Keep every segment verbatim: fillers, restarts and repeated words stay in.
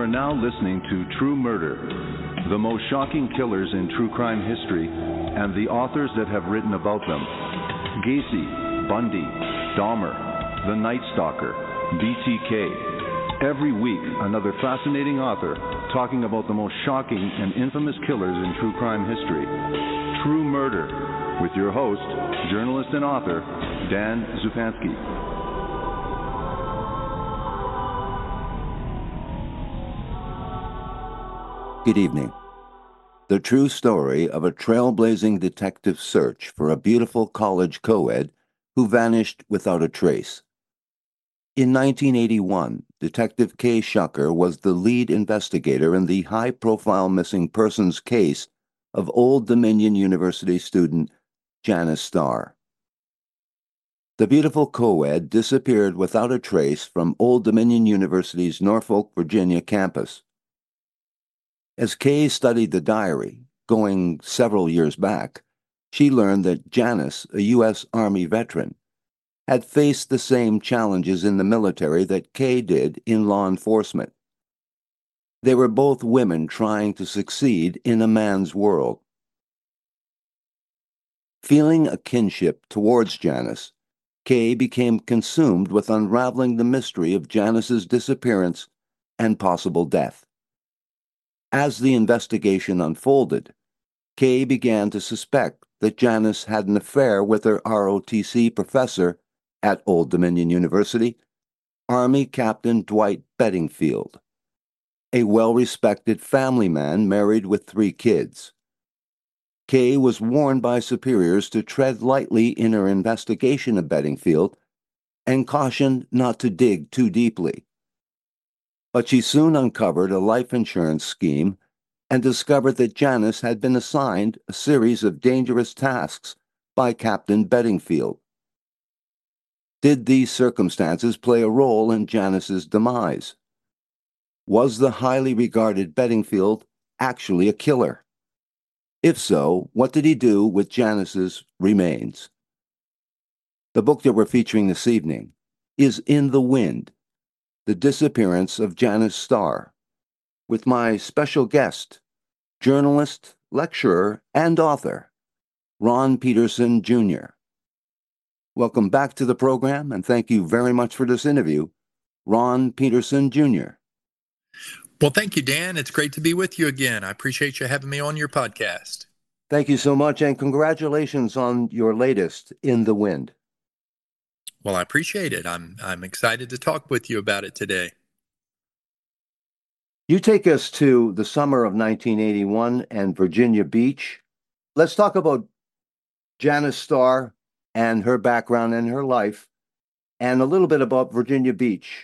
now listening to True Murder, the most shocking killers in true crime history, and the authors that have written about them. Gacy, Bundy, Dahmer, The Night Stalker, B T K. Every week, another fascinating author talking about the most shocking and infamous killers in true crime history. True Murder, with your host, journalist and author, Dan Zupansky. Good evening. The true story of a trailblazing detective search for a beautiful college co-ed who vanished without a trace. In nineteen eighty-one, Detective Kay Shucker was the lead investigator in the high-profile missing persons case of Old Dominion University student Janice Starr. The beautiful co-ed disappeared without a trace from Old Dominion University's Norfolk, Virginia campus. As Kay studied the diary, going several years back, she learned that Janice, a U S Army veteran, had faced the same challenges in the military that Kay did in law enforcement. They were both women trying to succeed in a man's world. Feeling a kinship towards Janice, Kay became consumed with unraveling the mystery of Janice's disappearance and possible death. As the investigation unfolded, Kay began to suspect that Janice had an affair with her R O T C professor at Old Dominion University, Army Captain Dwight Bedingfield, a well-respected family man married with three kids. Kay was warned by superiors to tread lightly in her investigation of Bedingfield and cautioned not to dig too deeply. But she soon uncovered a life insurance scheme and discovered that Janice had been assigned a series of dangerous tasks by Captain Bedingfield. Did these circumstances play a role in Janice's demise? Was the highly regarded Bedingfield actually a killer? If so, what did he do with Janice's remains? The book that we're featuring this evening is In the Wind, The Disappearance of Janice Starr, with my special guest, journalist, lecturer, and author, Ron Peterson, Junior Welcome back to the program, and thank you very much for this interview, Ron Peterson, Junior Well, thank you, Dan. It's great to be with you again. I appreciate you having me on your podcast. Thank you so much, and congratulations on your latest, In the Wind. Well, I appreciate it. I'm I'm excited to talk with you about it today. You take us to the summer of nineteen eighty-one and Virginia Beach. Let's talk about Janice Starr and her background and her life, and a little bit about Virginia Beach.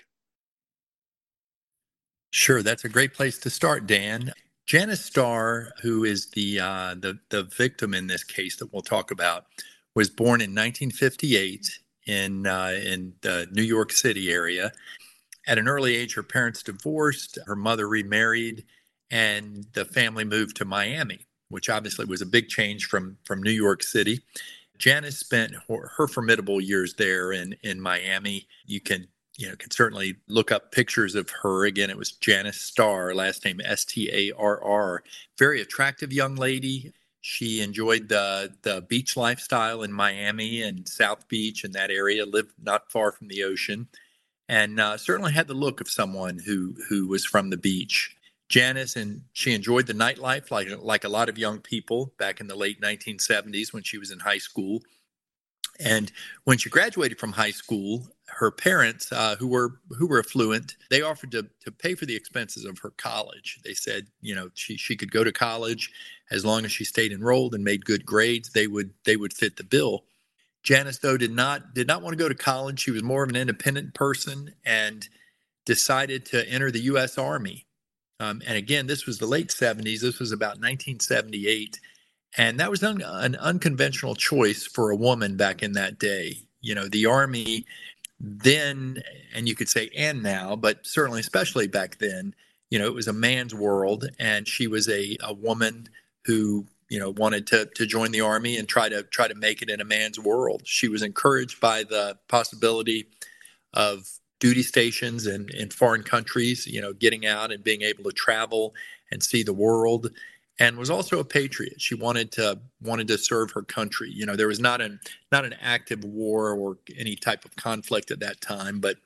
Sure, that's a great place to start, Dan. Janice Starr, who is the uh, the the victim in this case that we'll talk about, was born in nineteen fifty-eight in uh, in the New York City area. At an early age, her parents divorced, her mother remarried, and the family moved to Miami, which obviously was a big change from, from New York City. Janice spent her, her formidable years there in, in Miami. You can you know can certainly look up pictures of her. Again, it was Janice Starr, last name S T A R R. Very attractive young lady. She enjoyed the, the beach lifestyle in Miami and South Beach and that area, lived not far from the ocean, and uh, certainly had the look of someone who, who was from the beach. Janice, and she enjoyed the nightlife like, like a lot of young people back in the late nineteen seventies when she was in high school. And when she graduated from high school, her parents, uh, who were who were affluent, they offered to to pay for the expenses of her college. They said, you know, she she could go to college as long as she stayed enrolled and made good grades. They would they would fit the bill. Janice, though, did not did not want to go to college. She was more of an independent person and decided to enter the U S Army. Um, and again, this was the late seventies. This was about nineteen seventy-eight. And that was un- an unconventional choice for a woman back in that day. You know, the Army then, and you could say and now, but certainly especially back then, you know, it was a man's world. And she was a, a woman who, you know, wanted to to join the Army and try to try to make it in a man's world. She was encouraged by the possibility of duty stations in, in foreign countries, you know, getting out and being able to travel and see the world, and was also a patriot. She wanted to wanted to serve her country. You know, there was not an not an active war or any type of conflict at that time, but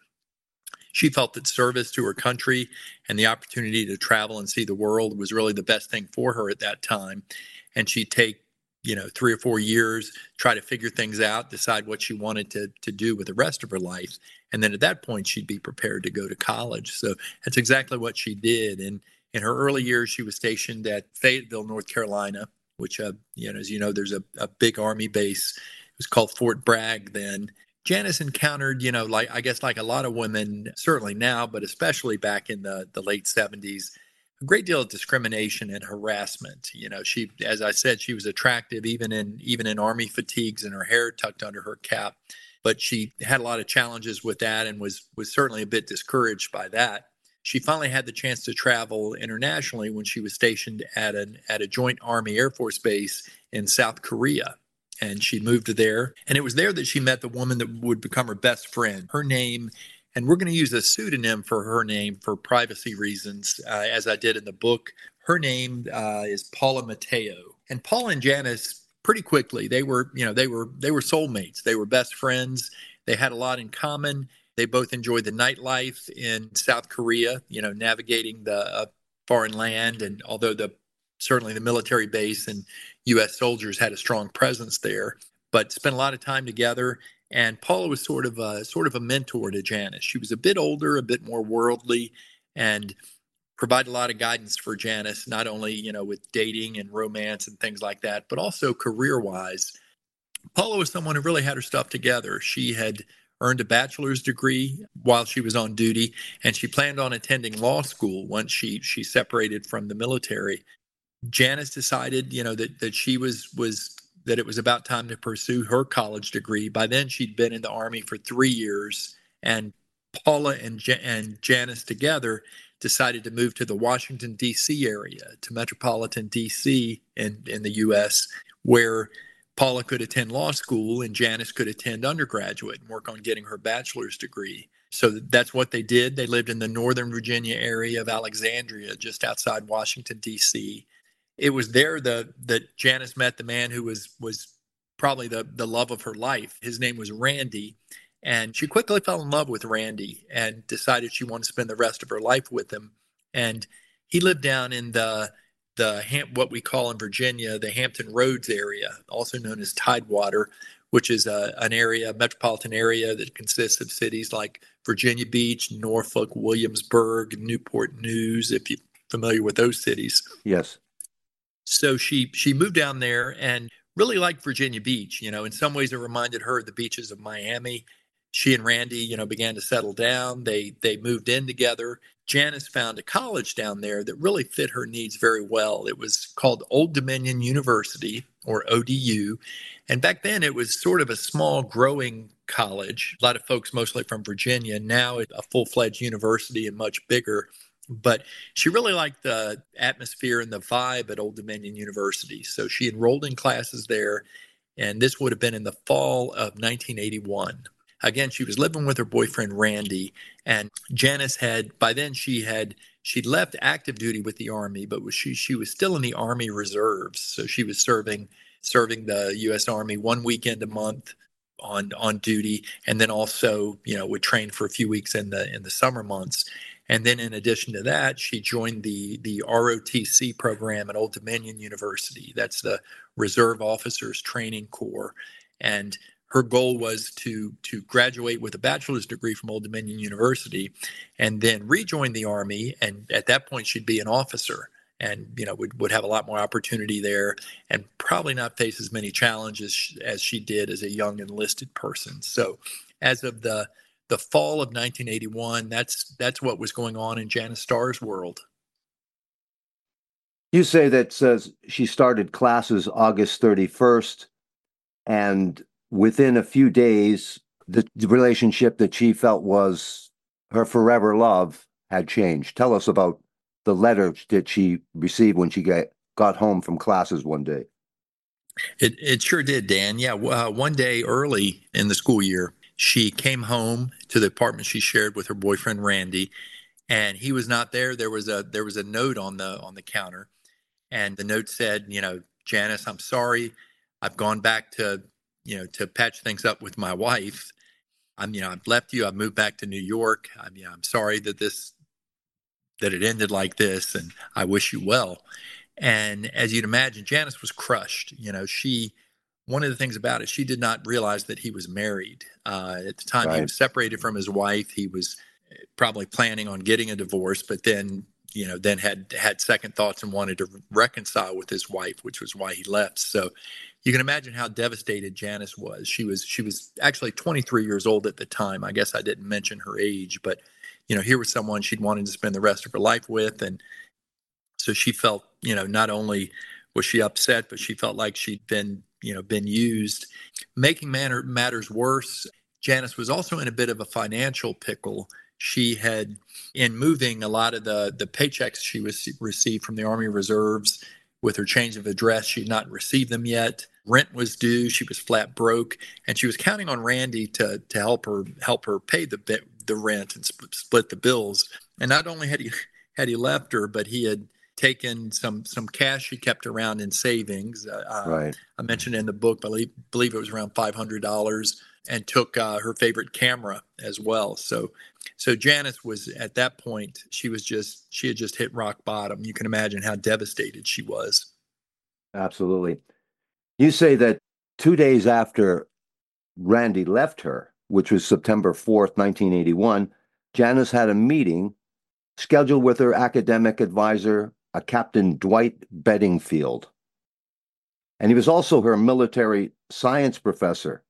she felt that service to her country and the opportunity to travel and see the world was really the best thing for her at that time. And she'd take, you know, three or four years, try to figure things out, decide what she wanted to, to do with the rest of her life. And then at that point, she'd be prepared to go to college. So that's exactly what she did. And in her early years, she was stationed at Fayetteville, North Carolina, which, uh, you know, as you know, there's a, a big Army base. It was called Fort Bragg then. Janice encountered, you know, like I guess like a lot of women, certainly now, but especially back in the, the late seventies, a great deal of discrimination and harassment. You know, she, as I said, she was attractive even in even in Army fatigues and her hair tucked under her cap. But she had a lot of challenges with that and was was certainly a bit discouraged by that. She finally had the chance to travel internationally when she was stationed at an at a joint Army Air Force base in South Korea. And she moved there. And it was there that she met the woman that would become her best friend. Her name, and we're going to use a pseudonym for her name for privacy reasons, uh, as I did in the book. Her name uh, is Paula Mateo. And Paula and Janice, pretty quickly, they were, you know, they were they were soulmates. They were best friends. They had a lot in common. They both enjoyed the nightlife in South Korea, you know, navigating the uh, foreign land. And although the certainly the military base and U S soldiers had a strong presence there, but spent a lot of time together. And Paula was sort of a, sort of a mentor to Janice. She was a bit older, a bit more worldly, and provided a lot of guidance for Janice, not only, you know, with dating and romance and things like that, but also career-wise. Paula was someone who really had her stuff together. She had earned a bachelor's degree while she was on duty, and she planned on attending law school once she she separated from the military. Janice decided, you know, that that she was was that it was about time to pursue her college degree. By then, she'd been in the Army for three years, and Paula and ja- and Janice together decided to move to the Washington, D C area, to metropolitan D C in in the U S, where Paula could attend law school and Janice could attend undergraduate and work on getting her bachelor's degree. So that's what they did. They lived in the Northern Virginia area of Alexandria, just outside Washington, D C. It was there the, that Janice met the man who was was probably the, the love of her life. His name was Randy, and she quickly fell in love with Randy and decided she wanted to spend the rest of her life with him. And he lived down in the the what we call in Virginia the Hampton Roads area, also known as Tidewater, which is a, an area, a metropolitan area that consists of cities like Virginia Beach, Norfolk, Williamsburg, Newport News, if you're familiar with those cities. Yes. So she she moved down there and really liked Virginia Beach. You know, in some ways it reminded her of the beaches of Miami. She and Randy, you know, began to settle down. They they moved in together. Janice found a college down there that really fit her needs very well. It was called Old Dominion University, or O D U. And back then it was sort of a small growing college. A lot of folks mostly from Virginia. Now it's a full-fledged university and much bigger. But she really liked the atmosphere and the vibe at Old Dominion University. So she enrolled in classes there, and this would have been in the fall of nineteen eighty-one. Again, she was living with her boyfriend, Randy, and Janice had, by then she had, she'd left active duty with the Army, but was she, she was still in the Army Reserves. So she was serving, serving the U S Army one weekend a month on, on duty, and then also, you know, would train for a few weeks in the, in the summer months. And then in addition to that, she joined the, the R O T C program at Old Dominion University. That's the Reserve Officers Training Corps. And her goal was to, to graduate with a bachelor's degree from Old Dominion University and then rejoin the Army. And at that point, she'd be an officer and, you know, would, would have a lot more opportunity there and probably not face as many challenges as she did as a young enlisted person. So as of the The fall of nineteen eighty-one, that's that's what was going on in Janice Starr's world. You say that says she started classes August thirty-first, and within a few days, the, the relationship that she felt was her forever love had changed. Tell us about the letter that she received when she got, got home from classes one day. It it sure did, Dan. Yeah, uh, one day early in the school year, She came home to the apartment she shared with her boyfriend, Randy, and he was not there. There was a there was a note on the on the counter, and the note said, you know, Janice, I'm sorry. I've gone back to, you know, to patch things up with my wife. I'm, you know, I've left you. I've moved back to New York. I'm, you know, I'm sorry that this that it ended like this, and I wish you well. And as you'd imagine, Janice was crushed. You know, she, one of the things about it, she did not realize that he was married. Uh, at the time, he Right. was separated from his wife. He was probably planning on getting a divorce, but then, you know, then had had second thoughts and wanted to reconcile with his wife, which was why he left. So you can imagine how devastated Janice was. She was she was actually twenty-three years old at the time. I guess I didn't mention her age, but you know, here was someone she'd wanted to spend the rest of her life with, and so she felt, you know, not only was she upset, but she felt like she'd been, you know, been used. Making matter, matters worse, Janice was also in a bit of a financial pickle. She had, in moving a lot of the the paychecks she was received from the Army Reserves with her change of address, she had not received them yet. Rent was due. She was flat broke, and she was counting on Randy to to help her help her pay the the rent and sp- split the bills. And not only had he had he left her, but he had taken some some cash she kept around in savings. Uh, Right. I mentioned in the book, I believe, believe it was around five hundred dollars, and took uh, her favorite camera as well. So, so Janice was at that point. She was just she had just hit rock bottom. You can imagine how devastated she was. Absolutely. You say that two days after Randy left her, which was September fourth, nineteen eighty-one, Janice had a meeting scheduled with her academic advisor, a Captain Dwight Bedingfield. And he was also her military science professor.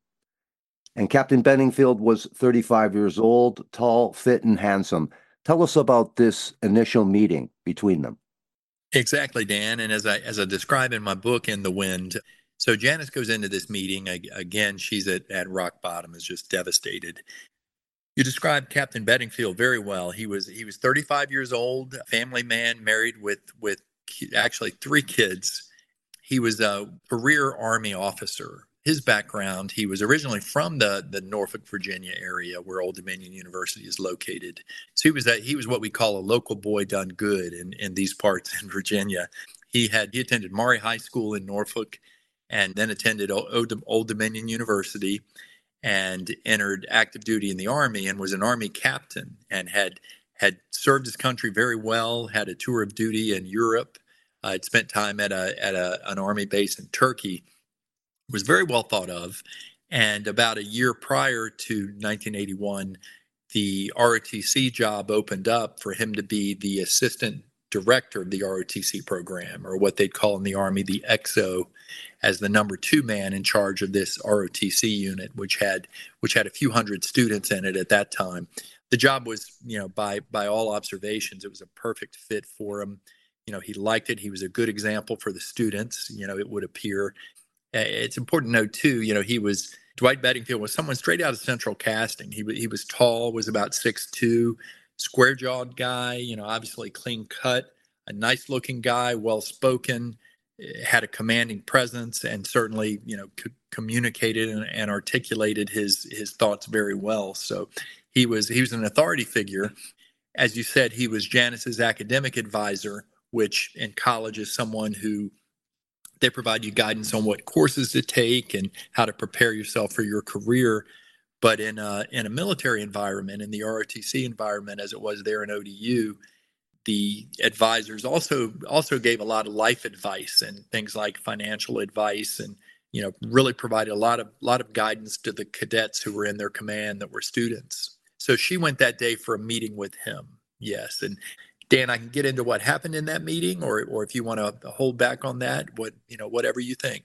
And Captain Bedingfield was thirty-five years old, tall, fit, and handsome. Tell us about this initial meeting between them. Exactly, Dan. And as I as I describe in my book, In the Wind, so Janice goes into this meeting. Again, she's at, at rock bottom, is just devastated. You described Captain Bedingfield very well. He was he was thirty-five years old, family man, married with with actually three kids. He was a career Army officer. His background, he was originally from the the Norfolk, Virginia area where Old Dominion University is located. So he was a, he was what we call a local boy done good in, in these parts in Virginia. He had he attended Maury High School in Norfolk, and then attended Old, Old Dominion University, and entered active duty in the Army, and was an Army captain, and had had served his country very well. Had a tour of duty in Europe. Uh, had spent time at a at a, an Army base in Turkey. Was very well thought of. And about a year prior to nineteen eighty-one, the R O T C job opened up for him to be the assistant director of the R O T C program, or what they'd call in the Army the X O, as the number two man in charge of this R O T C unit, which had which had a few hundred students in it at that time. The job was, you know, by by all observations, it was a perfect fit for him. You know, he liked it. He was a good example for the students, you know, it would appear. It's important to note, too, you know, he was, Dwight Bedingfield was someone straight out of Central Casting. He, he was tall, was about six two, square-jawed guy, you know, obviously clean cut, a nice-looking guy, well-spoken, had a commanding presence, and certainly, you know, c- communicated and, and articulated his his thoughts very well. So he was he was an authority figure. As you said, he was Janice's academic advisor, which in college is someone who they provide you guidance on what courses to take and how to prepare yourself for your career. But in a, in a military environment, in the R O T C environment, as it was there in O D U, the advisors also also gave a lot of life advice and things like financial advice, and you know really provided a lot of lot of guidance to the cadets who were in their command that were students. So she went that day for a meeting with him. Yes, and Dan, I can get into what happened in that meeting, or or if you want to hold back on that, what you know, whatever you think.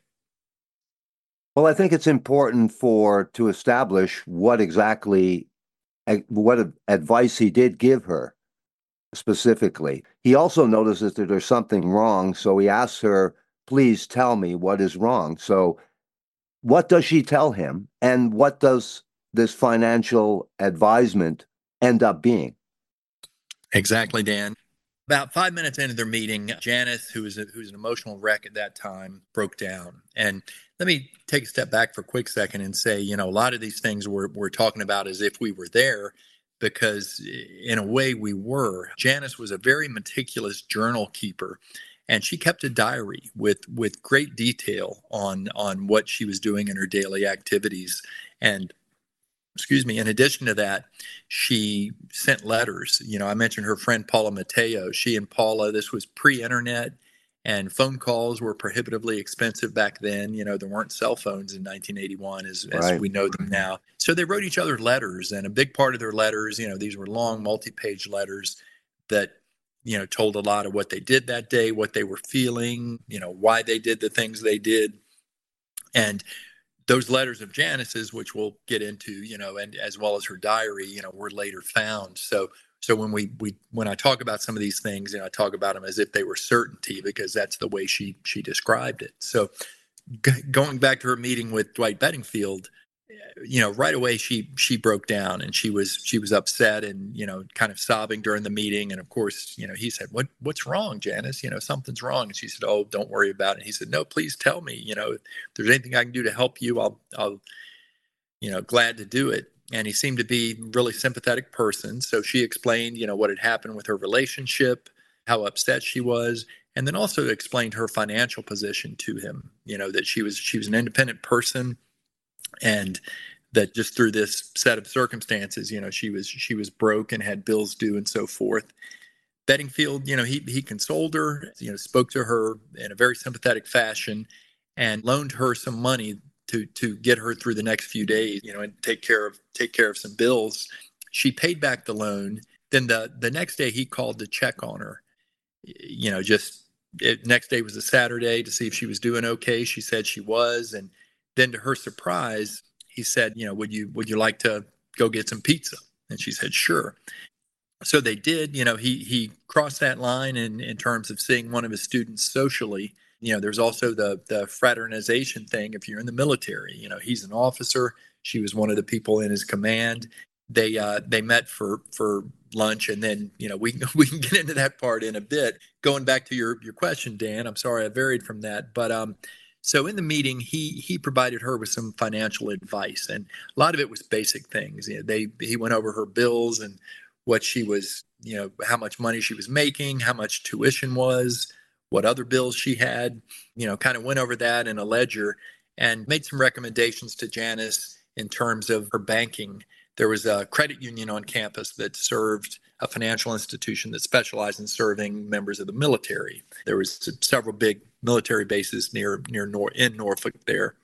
Well, I think it's important for to establish what exactly what advice he did give her specifically. He also notices that there's something wrong, so he asks her, "Please tell me what is wrong." So, what does she tell him, and what does this financial advisement end up being? Exactly, Dan. About five minutes into their meeting, Janice, who was a, who was an emotional wreck at that time, broke down. And let me take a step back for a quick second and say, you know, a lot of these things we're, we're talking about as if we were there, because in a way we were. Janice was a very meticulous journal keeper, and she kept a diary with with great detail on on what she was doing in her daily activities. And excuse me, in addition to that, she sent letters. You know, I mentioned her friend Paula Mateo. She and Paula, this was pre-internet, and phone calls were prohibitively expensive back then. You know, there weren't cell phones in nineteen eighty-one as, as Right. we know them now. So they wrote each other letters, and a big part of their letters, you know, these were long multi-page letters that, you know, told a lot of what they did that day, what they were feeling, you know, why they did the things they did. And those letters of Janice's, which we'll get into, you know, and as well as her diary, you know, were later found. So, so when we, we, when I talk about some of these things, you know, I talk about them as if they were certainty, because that's the way she, she described it. So g- going back to her meeting with Dwight Bedingfield, you know, right away she, she broke down, and she was, she was upset and, you know, kind of sobbing during the meeting. And of course, you know, he said, what, what's wrong, Janice? You know, something's wrong. And she said, oh, don't worry about it. He said, no, please tell me, you know, if there's anything I can do to help you, I'll, I'll, you know, glad to do it. And he seemed to be a really sympathetic person. So she explained, you know, what had happened with her relationship, how upset she was, and then also explained her financial position to him, you know, that she was, she was an independent person, and that just through this set of circumstances, you know, she was she was broke and had bills due and so forth. Bedingfield, you know, he he consoled her, you know, spoke to her in a very sympathetic fashion, and loaned her some money to to get her through the next few days, you know, and take care of take care of some bills. She paid back the loan. Then the the next day he called to check on her. You know, just it, next day was a Saturday, to see if she was doing okay. She said she was, and then to her surprise, he said, you know, would you would you like to go get some pizza? And she said, sure. So they did. You know, he he crossed that line in in terms of seeing one of his students socially. You know, there's also the the fraternization thing if you're in the military. You know, he's an officer. She was one of the people in his command. They uh, they met for for lunch, and then, you know, we can, we can get into that part in a bit. Going back to your your question, Dan, I'm sorry I varied from that, but um, so in the meeting, he he provided her with some financial advice, and a lot of it was basic things. You know, they he went over her bills and what she was, you know, how much money she was making, how much tuition was, what other bills she had, you know, kind of went over that in a ledger, and made some recommendations to Janice in terms of her banking. There was a credit union on campus that served a financial institution that specialized in serving members of the military. There was several big military bases near near Nor- in Norfolk there.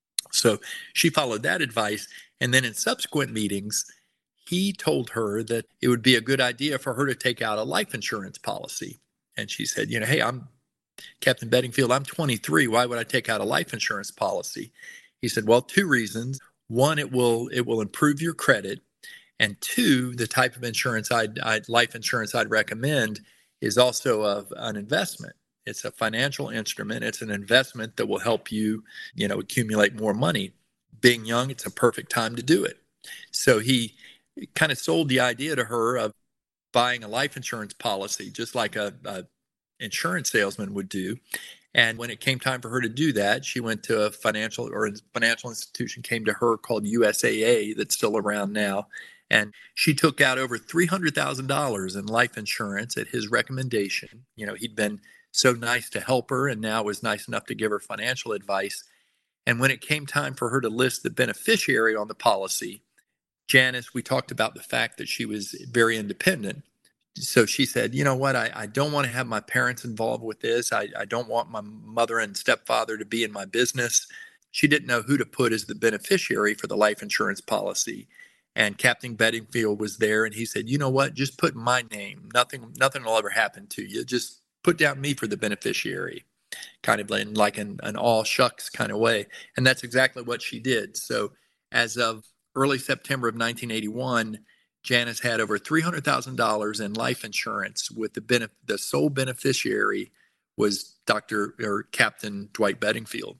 So she followed that advice. And then in subsequent meetings, he told her that it would be a good idea for her to take out a life insurance policy. And she said, you know, hey, I'm Captain Bedingfield, I'm twenty-three. Why would I take out a life insurance policy? He said, well, two reasons. One, it will it will improve your credit. And two, the type of insurance I'd, I'd life insurance I'd recommend is also a, an investment. It's a financial instrument. It's an investment that will help you, you know, accumulate more money. Being young, it's a perfect time to do it. So he kind of sold the idea to her of buying a life insurance policy, just like a, a insurance salesman would do. And when it came time for her to do that, she went to a financial or a financial institution came to her called U S A A that's still around now. And she took out over three hundred thousand dollars in life insurance at his recommendation. You know, he'd been so nice to help her, and now was nice enough to give her financial advice. And when it came time for her to list the beneficiary on the policy, Janice, we talked about the fact that she was very independent. So she said, you know what, I, I don't want to have my parents involved with this. I, I don't want my mother and stepfather to be in my business. She didn't know who to put as the beneficiary for the life insurance policy. And Captain Bedingfield was there, and he said, you know what, just put my name. Nothing, nothing will ever happen to you. Just put down me for the beneficiary, kind of in like an, an all shucks kind of way. And that's exactly what she did. So as of early September of nineteen eighty-one, Janice had over three hundred thousand dollars in life insurance, with the benef- the sole beneficiary was Doctor or Captain Dwight Bedingfield.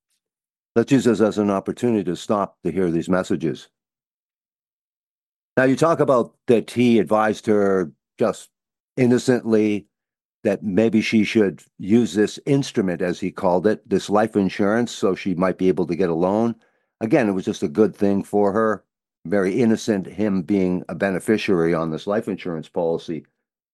Let's use this as an opportunity to stop to hear these messages. Now, you talk about that he advised her just innocently, that maybe she should use this instrument, as he called it, this life insurance, so she might be able to get a loan. Again, it was just a good thing for her. Very innocent, him being a beneficiary on this life insurance policy.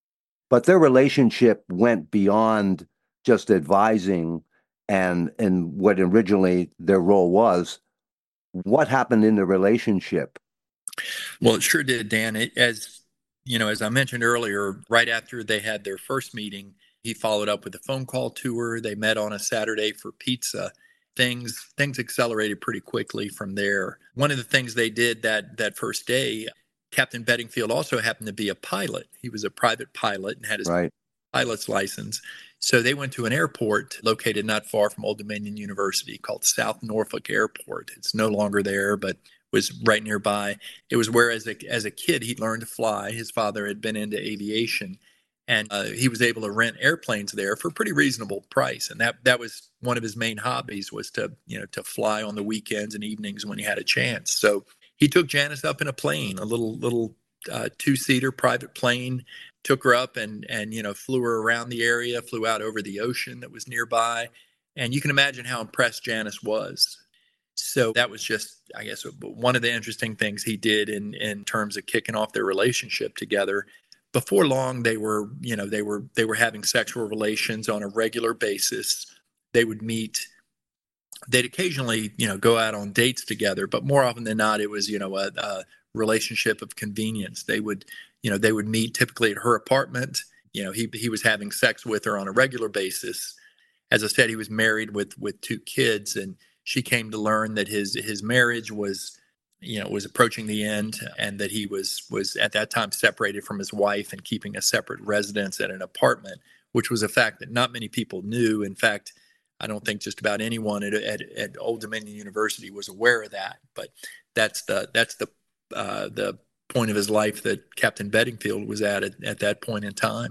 But their relationship went beyond just advising and and what originally their role was. What happened in the relationship? Well, it sure did, Dan. It, as you know, as I mentioned earlier, right after they had their first meeting, he followed up with a phone call to her. They met on a Saturday for pizza. Things things accelerated pretty quickly from there. One of the things they did that that first day, Captain Bedingfield also happened to be a pilot. He was a private pilot and had his Right. pilot's license. So they went to an airport located not far from Old Dominion University called South Norfolk Airport. It's no longer there, but was right nearby. It was where, as a as a kid, he learned to fly. His father had been into aviation, and uh, he was able to rent airplanes there for a pretty reasonable price. And that that was one of his main hobbies, was to you know to fly on the weekends and evenings when he had a chance. So he took Janice up in a plane, a little little uh, two seater private plane. Took her up and and you know flew her around the area, flew out over the ocean that was nearby, and you can imagine how impressed Janice was. So that was just, I guess, one of the interesting things he did in in terms of kicking off their relationship together. Before long, they were, you know, they were they were having sexual relations on a regular basis. They would meet. They'd occasionally, you know, go out on dates together, but more often than not, it was, you know, a, a relationship of convenience. They would, you know, they would meet typically at her apartment. You know, he he was having sex with her on a regular basis. As I said, he was married with with two kids, and she came to learn that his his marriage was, you know, was approaching the end, and that he was was at that time separated from his wife and keeping a separate residence at an apartment, which was a fact that not many people knew. In fact, I don't think just about anyone at, at, at Old Dominion University was aware of that. But that's the that's the uh, the point of his life that Captain Bedingfield was at, at at that point in time.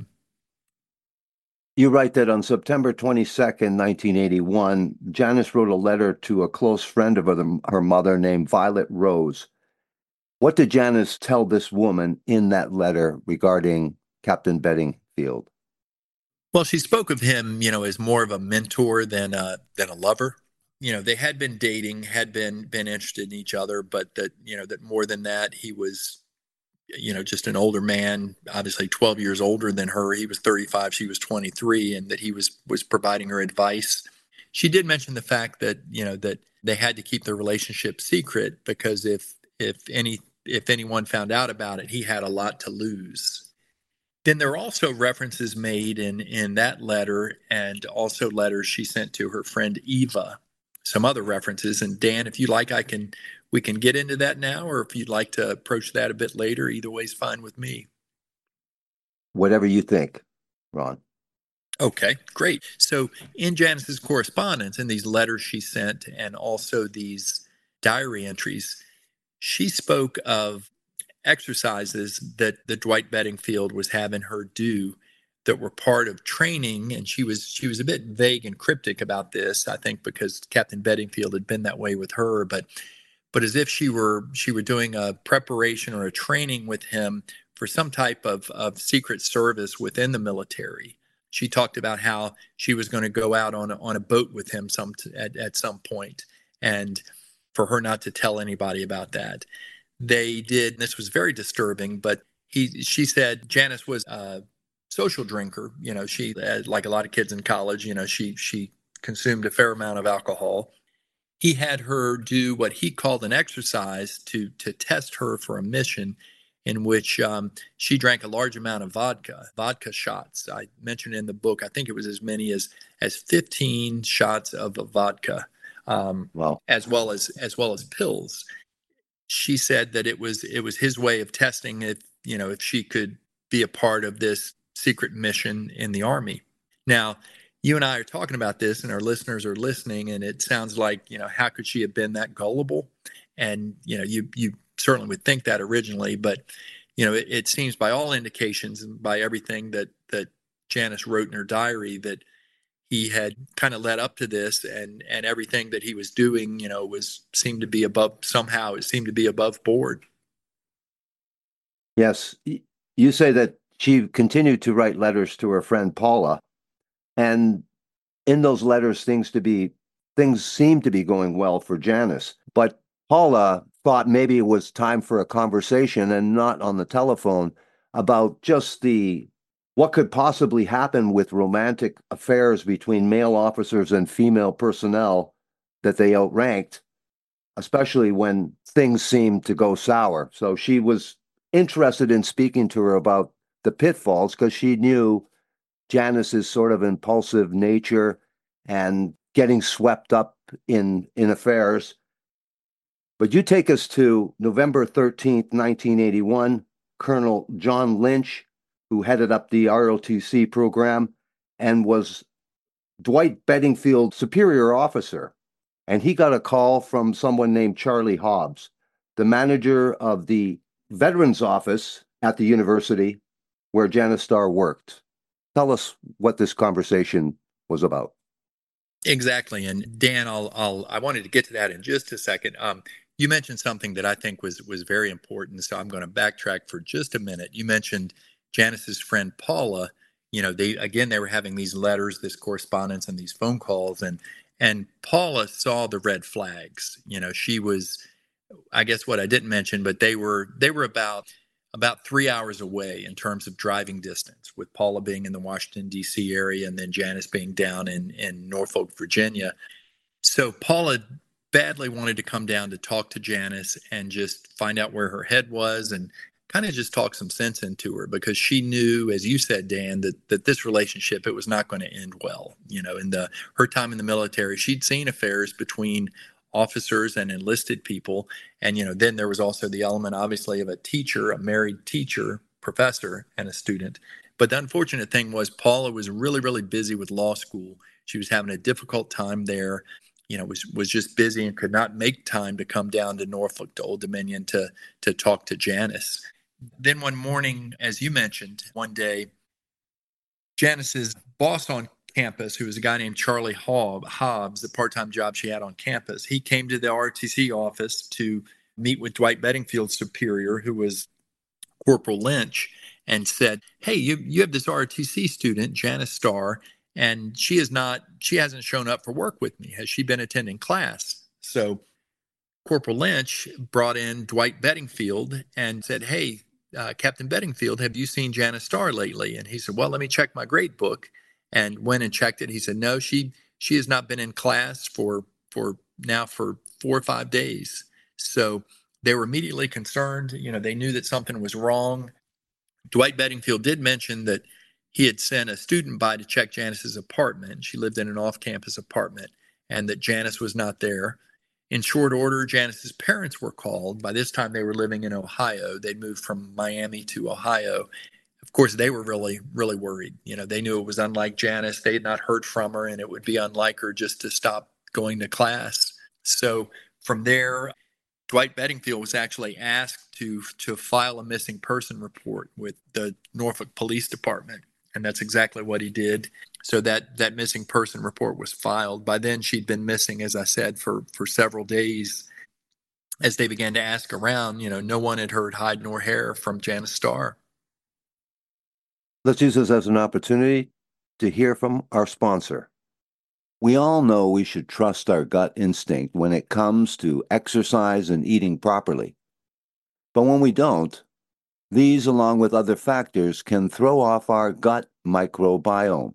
You write that on September twenty-second, nineteen eighty-one, Janice wrote a letter to a close friend of her, her mother named Violet Rose. What did Janice tell this woman in that letter regarding Captain Bedingfield? Well, she spoke of him, you know, as more of a mentor than a, than a lover. You know, they had been dating, had been been interested in each other, but that, you know, that more than that, he was, you know, just an older man, obviously twelve years older than her. He was thirty-five, she was twenty-three, and that he was was providing her advice. She did mention the fact that, you know, that they had to keep their relationship secret because if if any if anyone found out about it, he had a lot to lose. Then there are also references made in in that letter, and also letters she sent to her friend Eva. Some other references. And Dan, if you like, I can we can get into that now, or if you'd like to approach that a bit later, either way is fine with me. Whatever you think, Ron. Okay, great. So in Janice's correspondence, in these letters she sent, and also these diary entries, she spoke of exercises that the Dwight Bedingfield was having her do that were part of training, and she was she was a bit vague and cryptic about this, I think because Captain Bedingfield had been that way with her, but but as if she were she were doing a preparation or a training with him for some type of, of secret service within the military. She talked about how she was going to go out on a, on a boat with him some t- at, at some point, and for her not to tell anybody about that. They did, and this was very disturbing, but he she said Janice was a social drinker. You know, she, like a lot of kids in college, you know, she she consumed a fair amount of alcohol. He had her do what he called an exercise to to test her for a mission in which um, she drank a large amount of vodka, vodka shots. I mentioned in the book, I think it was as many as as fifteen shots of vodka, um, Wow. as well as as well as pills. She said that it was it was his way of testing if, you know, if she could be a part of this secret mission in the Army. Now, you and I are talking about this, and our listeners are listening, and it sounds like, you know, how could she have been that gullible? And, you know, you you certainly would think that originally, but, you know, it, it seems by all indications and by everything that that Janice wrote in her diary that he had kind of led up to this, and and everything that he was doing, you know, was seemed to be above somehow. It seemed to be above board. Yes. You say that she continued to write letters to her friend Paula, and in those letters, things to be things seemed to be going well for Janice. But Paula thought maybe it was time for a conversation and not on the telephone about just the what could possibly happen with romantic affairs between male officers and female personnel that they outranked, especially when things seemed to go sour. So she was interested in speaking to her about the pitfalls because she knew Janice's sort of impulsive nature and getting swept up in, in affairs. But you take us to November thirteenth, nineteen eighty-one, Colonel John Lynch, who headed up the R O T C program and was Dwight Bedingfield's superior officer. And he got a call from someone named Charlie Hobbs, the manager of the Veterans Office at the university where Janice Starr worked. Tell us what this conversation was about. Exactly. And Dan, I'll, I'll, I wanted to get to that in just a second. Um, you mentioned something that I think was, was very important. So I'm going to backtrack for just a minute. You mentioned Janice's friend Paula. You know, they, again, they were having these letters, this correspondence, and these phone calls. And, and Paula saw the red flags. You know, she was, I guess what I didn't mention, but they were, they were about, about three hours away in terms of driving distance, with Paula being in the Washington, D C area, and then Janice being down in, in Norfolk, Virginia. So Paula badly wanted to come down to talk to Janice and just find out where her head was and kind of just talk some sense into her, because she knew, as you said, Dan, that, that this relationship, it was not going to end well. You know, in the, her time in the military, she'd seen affairs between officers and enlisted people. And, you know, then there was also the element, obviously, of a teacher, a married teacher, professor, and a student. But the unfortunate thing was Paula was really, really busy with law school. She was having a difficult time there, you know, was, was just busy and could not make time to come down to Norfolk, to Old Dominion, to, to talk to Janice. Then one morning, as you mentioned, one day, Janice's boss on campus, who was a guy named Charlie Hobbs, the part-time job she had on campus, he came to the R O T C office to meet with Dwight Bedingfield's superior, who was Corporal Lynch, and said, hey, you, you have this R O T C student, Janice Starr, and she is not, she hasn't shown up for work with me. Has she been attending class? So Corporal Lynch brought in Dwight Bedingfield and said, hey, uh, Captain Bedingfield, have you seen Janice Starr lately? And he said, well, let me check my grade book. And went and checked it. He said, no, she she has not been in class for for now for four or five days. So they were immediately concerned. You know, they knew that something was wrong. Dwight Bedingfield did mention that he had sent a student by to check Janice's apartment. She lived in an off-campus apartment, and that Janice was not there. In short order, Janice's parents were called. By this time, they were living in Ohio. They'd moved from Miami to Ohio. Of course, they were really, really worried. You know, they knew it was unlike Janice. They had not heard from her, and it would be unlike her just to stop going to class. So from there, Dwight Bedingfield was actually asked to, to file a missing person report with the Norfolk Police Department, and that's exactly what he did. So that, that missing person report was filed. By then, she'd been missing, as I said, for, for several days. As they began to ask around, you know, no one had heard hide nor hair from Janice Starr. Let's use this as an opportunity to hear from our sponsor. We all know we should trust our gut instinct when it comes to exercise and eating properly. But when we don't, these, along with other factors, can throw off our gut microbiome.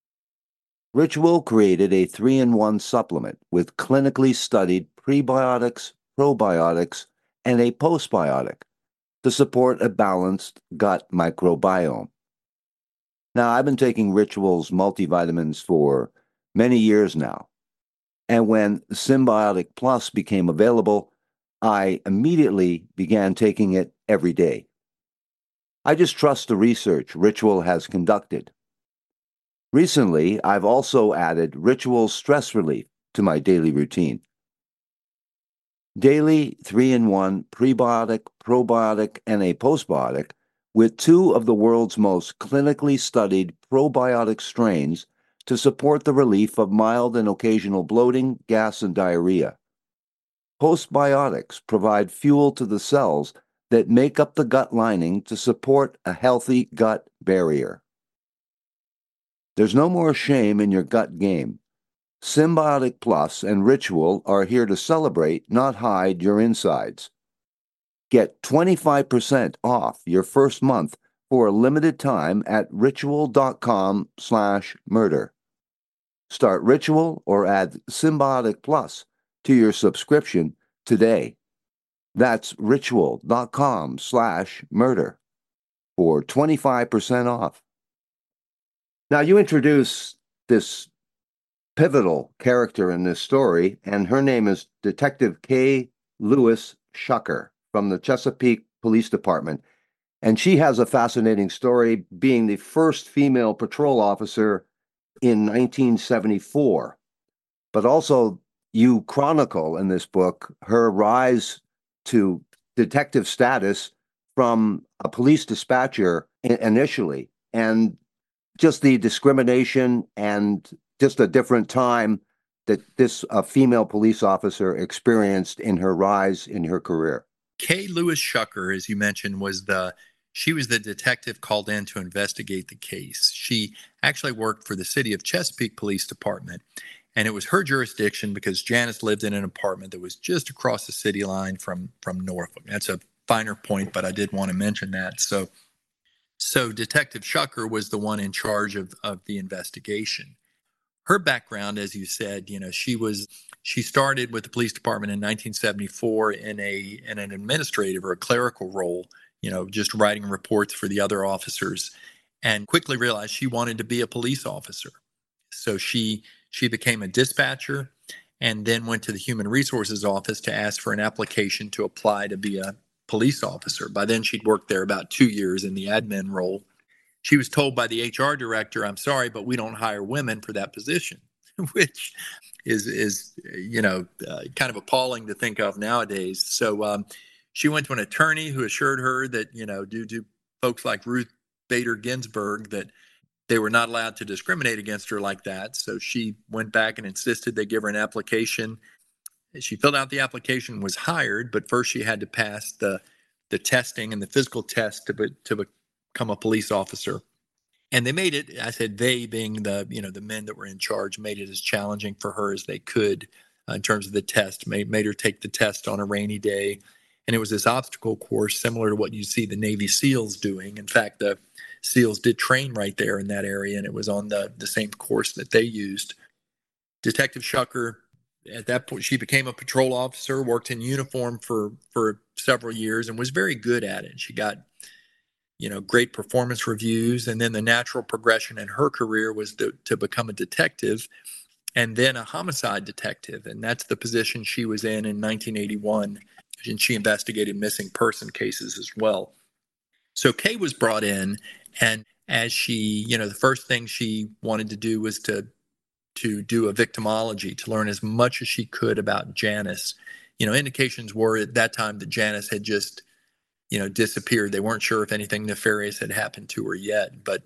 Ritual created a three-in-one supplement with clinically studied prebiotics, probiotics, and a postbiotic to support a balanced gut microbiome. Now, I've been taking Ritual's multivitamins for many years now, and when Symbiotic Plus became available, I immediately began taking it every day. I just trust the research Ritual has conducted. Recently, I've also added Ritual Stress Relief to my daily routine. Daily three-in-one prebiotic, probiotic, and a postbiotic with two of the world's most clinically studied probiotic strains to support the relief of mild and occasional bloating, gas, and diarrhea. Postbiotics provide fuel to the cells that make up the gut lining to support a healthy gut barrier. There's no more shame in your gut game. Symbiotic Plus and Ritual are here to celebrate, not hide your insides. Get twenty-five percent off your first month for a limited time at ritual.com slash murder. Start Ritual or add Symbiotic Plus to your subscription today. That's ritual.com slash murder for twenty-five percent off. Now, you introduce this pivotal character in this story, and her name is Detective Kay Lewis Shucker from the Chesapeake Police Department. And she has a fascinating story, being the first female patrol officer in nineteen seventy-four. But also, you chronicle in this book her rise to detective status from a police dispatcher initially, and just the discrimination and just a different time that this uh, female police officer experienced in her rise in her career. Kay Lewis Shucker, as you mentioned, was the she was the detective called in to investigate the case. She actually worked for the City of Chesapeake Police Department, and it was her jurisdiction because Janice lived in an apartment that was just across the city line from, from Norfolk. That's a finer point, but I did want to mention that. So, so Detective Shucker was the one in charge of, of the investigation. Her background, as you said, you know, she was she started with the police department in nineteen seventy-four in a in an administrative or a clerical role, you know, just writing reports for the other officers, and quickly realized she wanted to be a police officer. So she she became a dispatcher and then went to the Human Resources Office to ask for an application to apply to be a police officer. By then, she'd worked there about two years in the admin role. She was told by the H R director, "I'm sorry, but we don't hire women for that position," which is, is you know, uh, kind of appalling to think of nowadays. So um, she went to an attorney who assured her that, you know, due to folks like Ruth Bader Ginsburg, that they were not allowed to discriminate against her like that. So she went back and insisted they give her an application. She filled out the application, was hired, but first she had to pass the the testing and the physical test to be, to become a police officer. And they made it, I said they being the, you know, the men that were in charge, made it as challenging for her as they could uh, in terms of the test, made, made her take the test on a rainy day. And it was this obstacle course similar to what you see the Navy SEALs doing. In fact, the SEALs did train right there in that area, and it was on the, the same course that they used. Detective Shucker, at that point, she became a patrol officer, worked in uniform for, for several years, and was very good at it. She got, you know, great performance reviews. And then the natural progression in her career was to, to become a detective and then a homicide detective. And that's the position she was in in nineteen eighty-one. And she investigated missing person cases as well. So Kay was brought in, and as she, you know, the first thing she wanted to do was to to do a victimology, to learn as much as she could about Janice. You know, indications were at that time that Janice had just, you know, disappeared. They weren't sure if anything nefarious had happened to her yet. But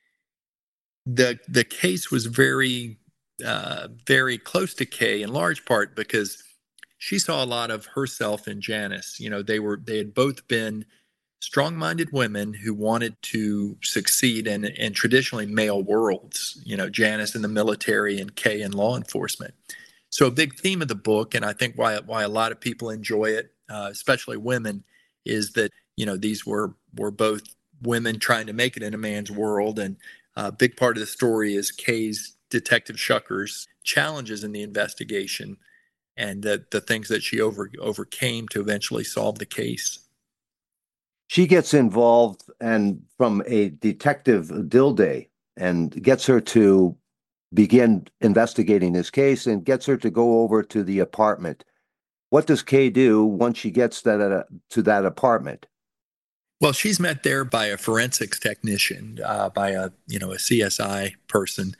the the case was very, uh, very close to Kay in large part because she saw a lot of herself in Janice. You know, they were they had both been strong-minded women who wanted to succeed in, in traditionally male worlds. You know, Janice in the military and Kay in law enforcement. So a big theme of the book, and I think why why a lot of people enjoy it, uh, especially women, is that, you know, these were were both women trying to make it in a man's world. And a big part of the story is Kay's, Detective Shucker's, challenges in the investigation and the, the things that she over, overcame to eventually solve the case. She gets involved and from a detective Dilday and gets her to begin investigating this case and gets her to go over to the apartment. What does Kay do once she gets that uh, to that apartment? Well, she's met there by a forensics technician, uh, by a, you know, a C S I person.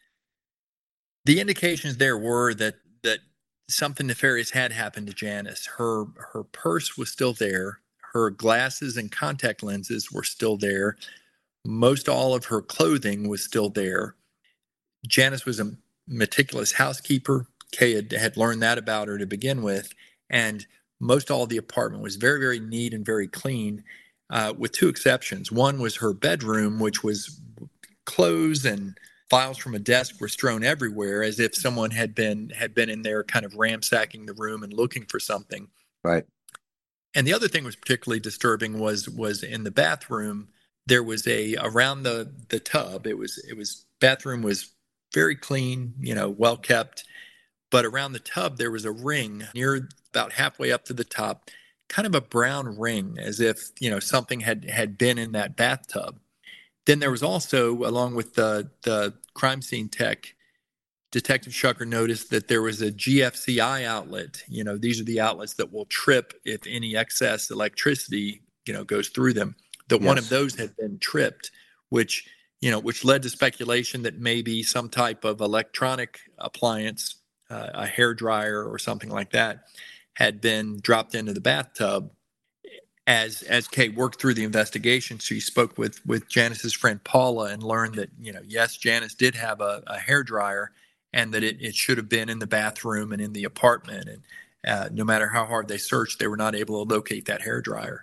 The indications there were that that something nefarious had happened to Janice. Her her purse was still there. Her glasses and contact lenses were still there. Most all of her clothing was still there. Janice was a meticulous housekeeper. Kay had, had learned that about her to begin with. And most all of the apartment was very, very neat and very clean, uh, with two exceptions. One was her bedroom, which was clothes and files from a desk were strewn everywhere, as if someone had been had been in there kind of ransacking the room and looking for something. Right. And the other thing was particularly disturbing was was in the bathroom. There was a around the the tub. It was it was bathroom was very clean, you know, well kept. But around the tub there was a ring near about halfway up to the top, kind of a brown ring, as if, you know, something had had been in that bathtub. Then there was also, along with the the crime scene tech, Detective Shucker noticed that there was a G F C I outlet. You know, these are the outlets that will trip if any excess electricity, you know, goes through them. That Yes. One of those had been tripped, which, you know, which led to speculation that maybe some type of electronic appliance, uh, a hairdryer or something like that, had been dropped into the bathtub. As as Kay worked through the investigation, she spoke with with Janice's friend Paula and learned that, you know, yes, Janice did have a, a hairdryer, and that it, it should have been in the bathroom and in the apartment. And uh, no matter how hard they searched, they were not able to locate that hairdryer.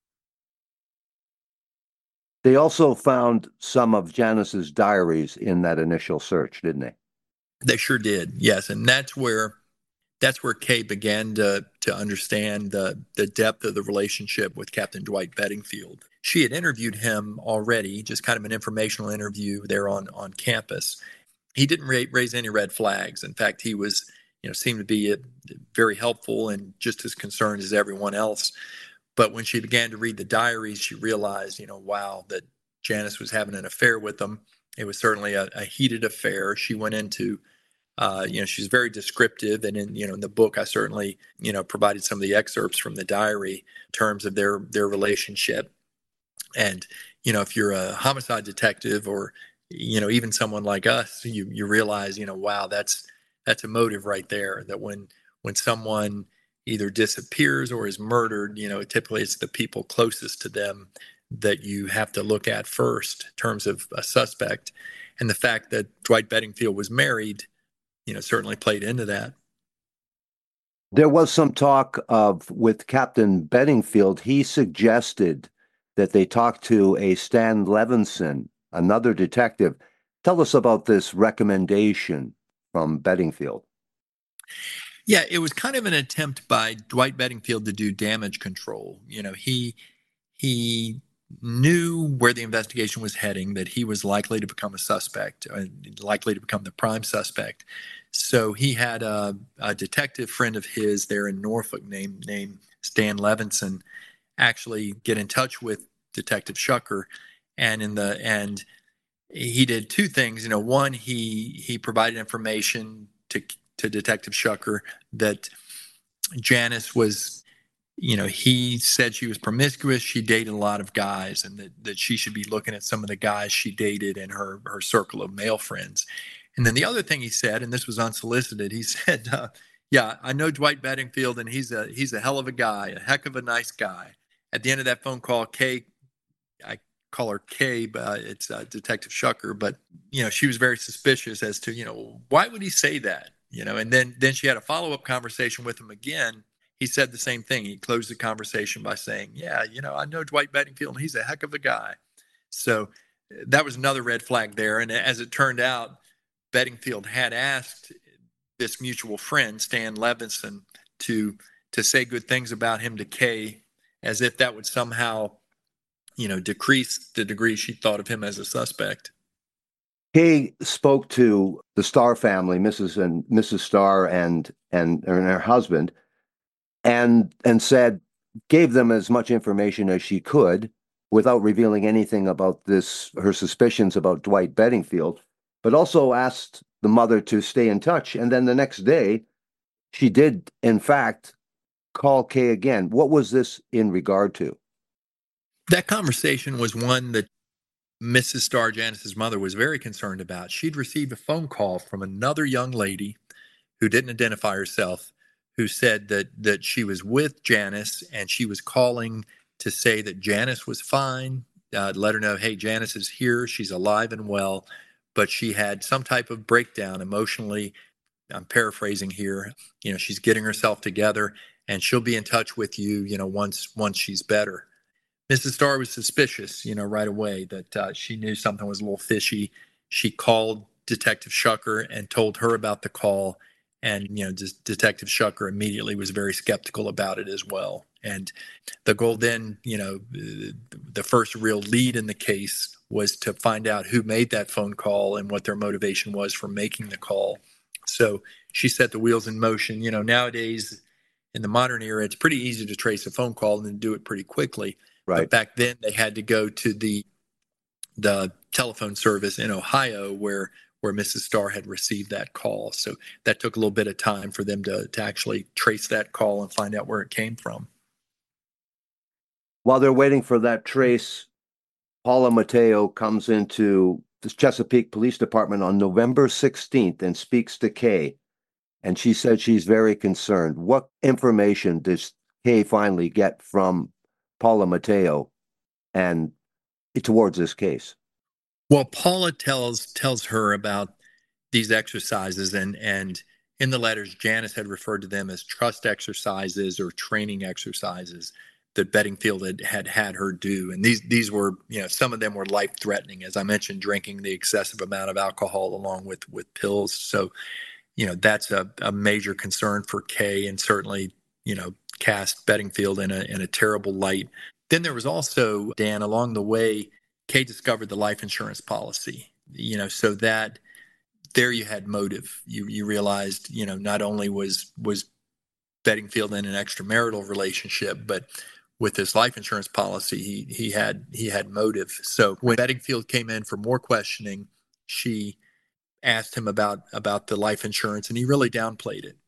They also found some of Janice's diaries in that initial search, didn't they? They sure did, yes. And that's where that's where Kay began to to understand the the depth of the relationship with Captain Dwight Bedingfield. She had interviewed him already, just kind of an informational interview there on on campus. He didn't ra- raise any red flags. In fact, he was, you know, seemed to be very helpful and just as concerned as everyone else. But when she began to read the diaries, she realized, you know, wow, that Janice was having an affair with them. It was certainly a, a heated affair. She went into, uh, you know, she's very descriptive. And in, you know, in the book, I certainly, you know, provided some of the excerpts from the diary in terms of their, their relationship. And, you know, if you're a homicide detective or, you know, even someone like us, you, you realize, you know, wow, that's, that's a motive right there, that when, when someone either disappears or is murdered, you know, typically it's the people closest to them that you have to look at first in terms of a suspect. And the fact that Dwight Bedingfield was married, you know, certainly played into that. There was some talk of, with Captain Bedingfield, he suggested that they talk to a Stan Levinson, another detective. Tell us about this recommendation from Bedingfield. Yeah, it was kind of an attempt by Dwight Bedingfield to do damage control. You know, he he knew where the investigation was heading, that he was likely to become a suspect, uh, likely to become the prime suspect. So he had a, a detective friend of his there in Norfolk named named Stan Levinson actually get in touch with Detective Shucker, and in the and he did two things. You know, one, he he provided information to to Detective Shucker that Janice was, you know, he said she was promiscuous. She dated a lot of guys, and that, that she should be looking at some of the guys she dated in her, her circle of male friends. And then the other thing he said, and this was unsolicited, he said, uh, yeah, I know Dwight Bedingfield, and he's a he's a hell of a guy, a heck of a nice guy. At the end of that phone call, Kay, I call her Kay, but it's uh, Detective Shucker, but, you know, she was very suspicious as to, you know, why would he say that? You know, and then then she had a follow-up conversation with him again. He said the same thing. He closed the conversation by saying, yeah, you know, I know Dwight Bedingfield, and he's a heck of a guy. So that was another red flag there. And as it turned out, Bedingfield had asked this mutual friend, Stan Levinson, to to say good things about him to Kay, as if that would somehow, you know, decrease the degree she thought of him as a suspect. Kay spoke to the Starr family, Missus and Missus Starr and and, and her husband, and and said, gave them as much information as she could without revealing anything about this, her suspicions about Dwight Bedingfield, but also asked the mother to stay in touch. And then the next day, she did, in fact, call Kay again. What was this in regard to? That conversation was one that Missus Starr, Janice's mother, was very concerned about. She'd received a phone call from another young lady who didn't identify herself, who said that that she was with Janice, and she was calling to say that Janice was fine, uh, let her know, hey, Janice is here, she's alive and well, but she had some type of breakdown emotionally. I'm paraphrasing here. You know, she's getting herself together, and she'll be in touch with you, you know, once once she's better. Missus Starr was suspicious, you know, right away that uh, she knew something was a little fishy. She called Detective Shucker and told her about the call. And, you know, just Detective Shucker immediately was very skeptical about it as well. And the goal then, you know, the first real lead in the case was to find out who made that phone call and what their motivation was for making the call. So she set the wheels in motion. You know, nowadays in the modern era, it's pretty easy to trace a phone call and then do it pretty quickly. Right. But back then they had to go to the the telephone service in Ohio where where Missus Starr had received that call. So that took a little bit of time for them to, to actually trace that call and find out where it came from. While they're waiting for that trace, Paula Mateo comes into the Chesapeake Police Department on November sixteenth and speaks to Kay. And she said she's very concerned. What information does Kay finally get from Paula Mateo and towards this case? Well, Paula tells tells her about these exercises, and and in the letters, Janice had referred to them as trust exercises or training exercises that Bedingfield had, had had her do. And these these were, you know, some of them were life threatening. As I mentioned, drinking the excessive amount of alcohol along with with pills. So, you know, that's a, a major concern for Kay, and certainly, you know, cast Bedingfield in a in a terrible light. Then there was also, Dan, along the way, Kay discovered the life insurance policy, you know, so that there you had motive. You you realized, you know, not only was was Bedingfield in an extramarital relationship, but with this life insurance policy, he he had he had motive. So when Bedingfield came in for more questioning, she asked him about about the life insurance, and he really downplayed it.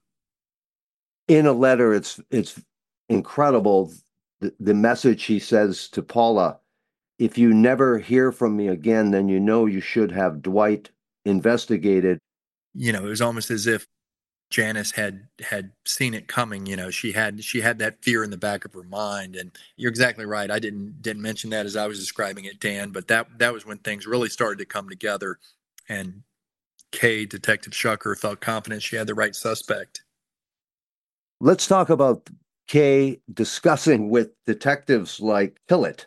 In a letter, it's it's incredible. The, the message he says to Paula: if you never hear from me again, then you know you should have Dwight investigated. You know, it was almost as if Janice had had seen it coming. You know, she had she had that fear in the back of her mind. And you're exactly right. I didn't didn't mention that as I was describing it, Dan, but that that was when things really started to come together. And Kay, Detective Shucker, felt confident she had the right suspect. Let's talk about Kay discussing with detectives like Tillett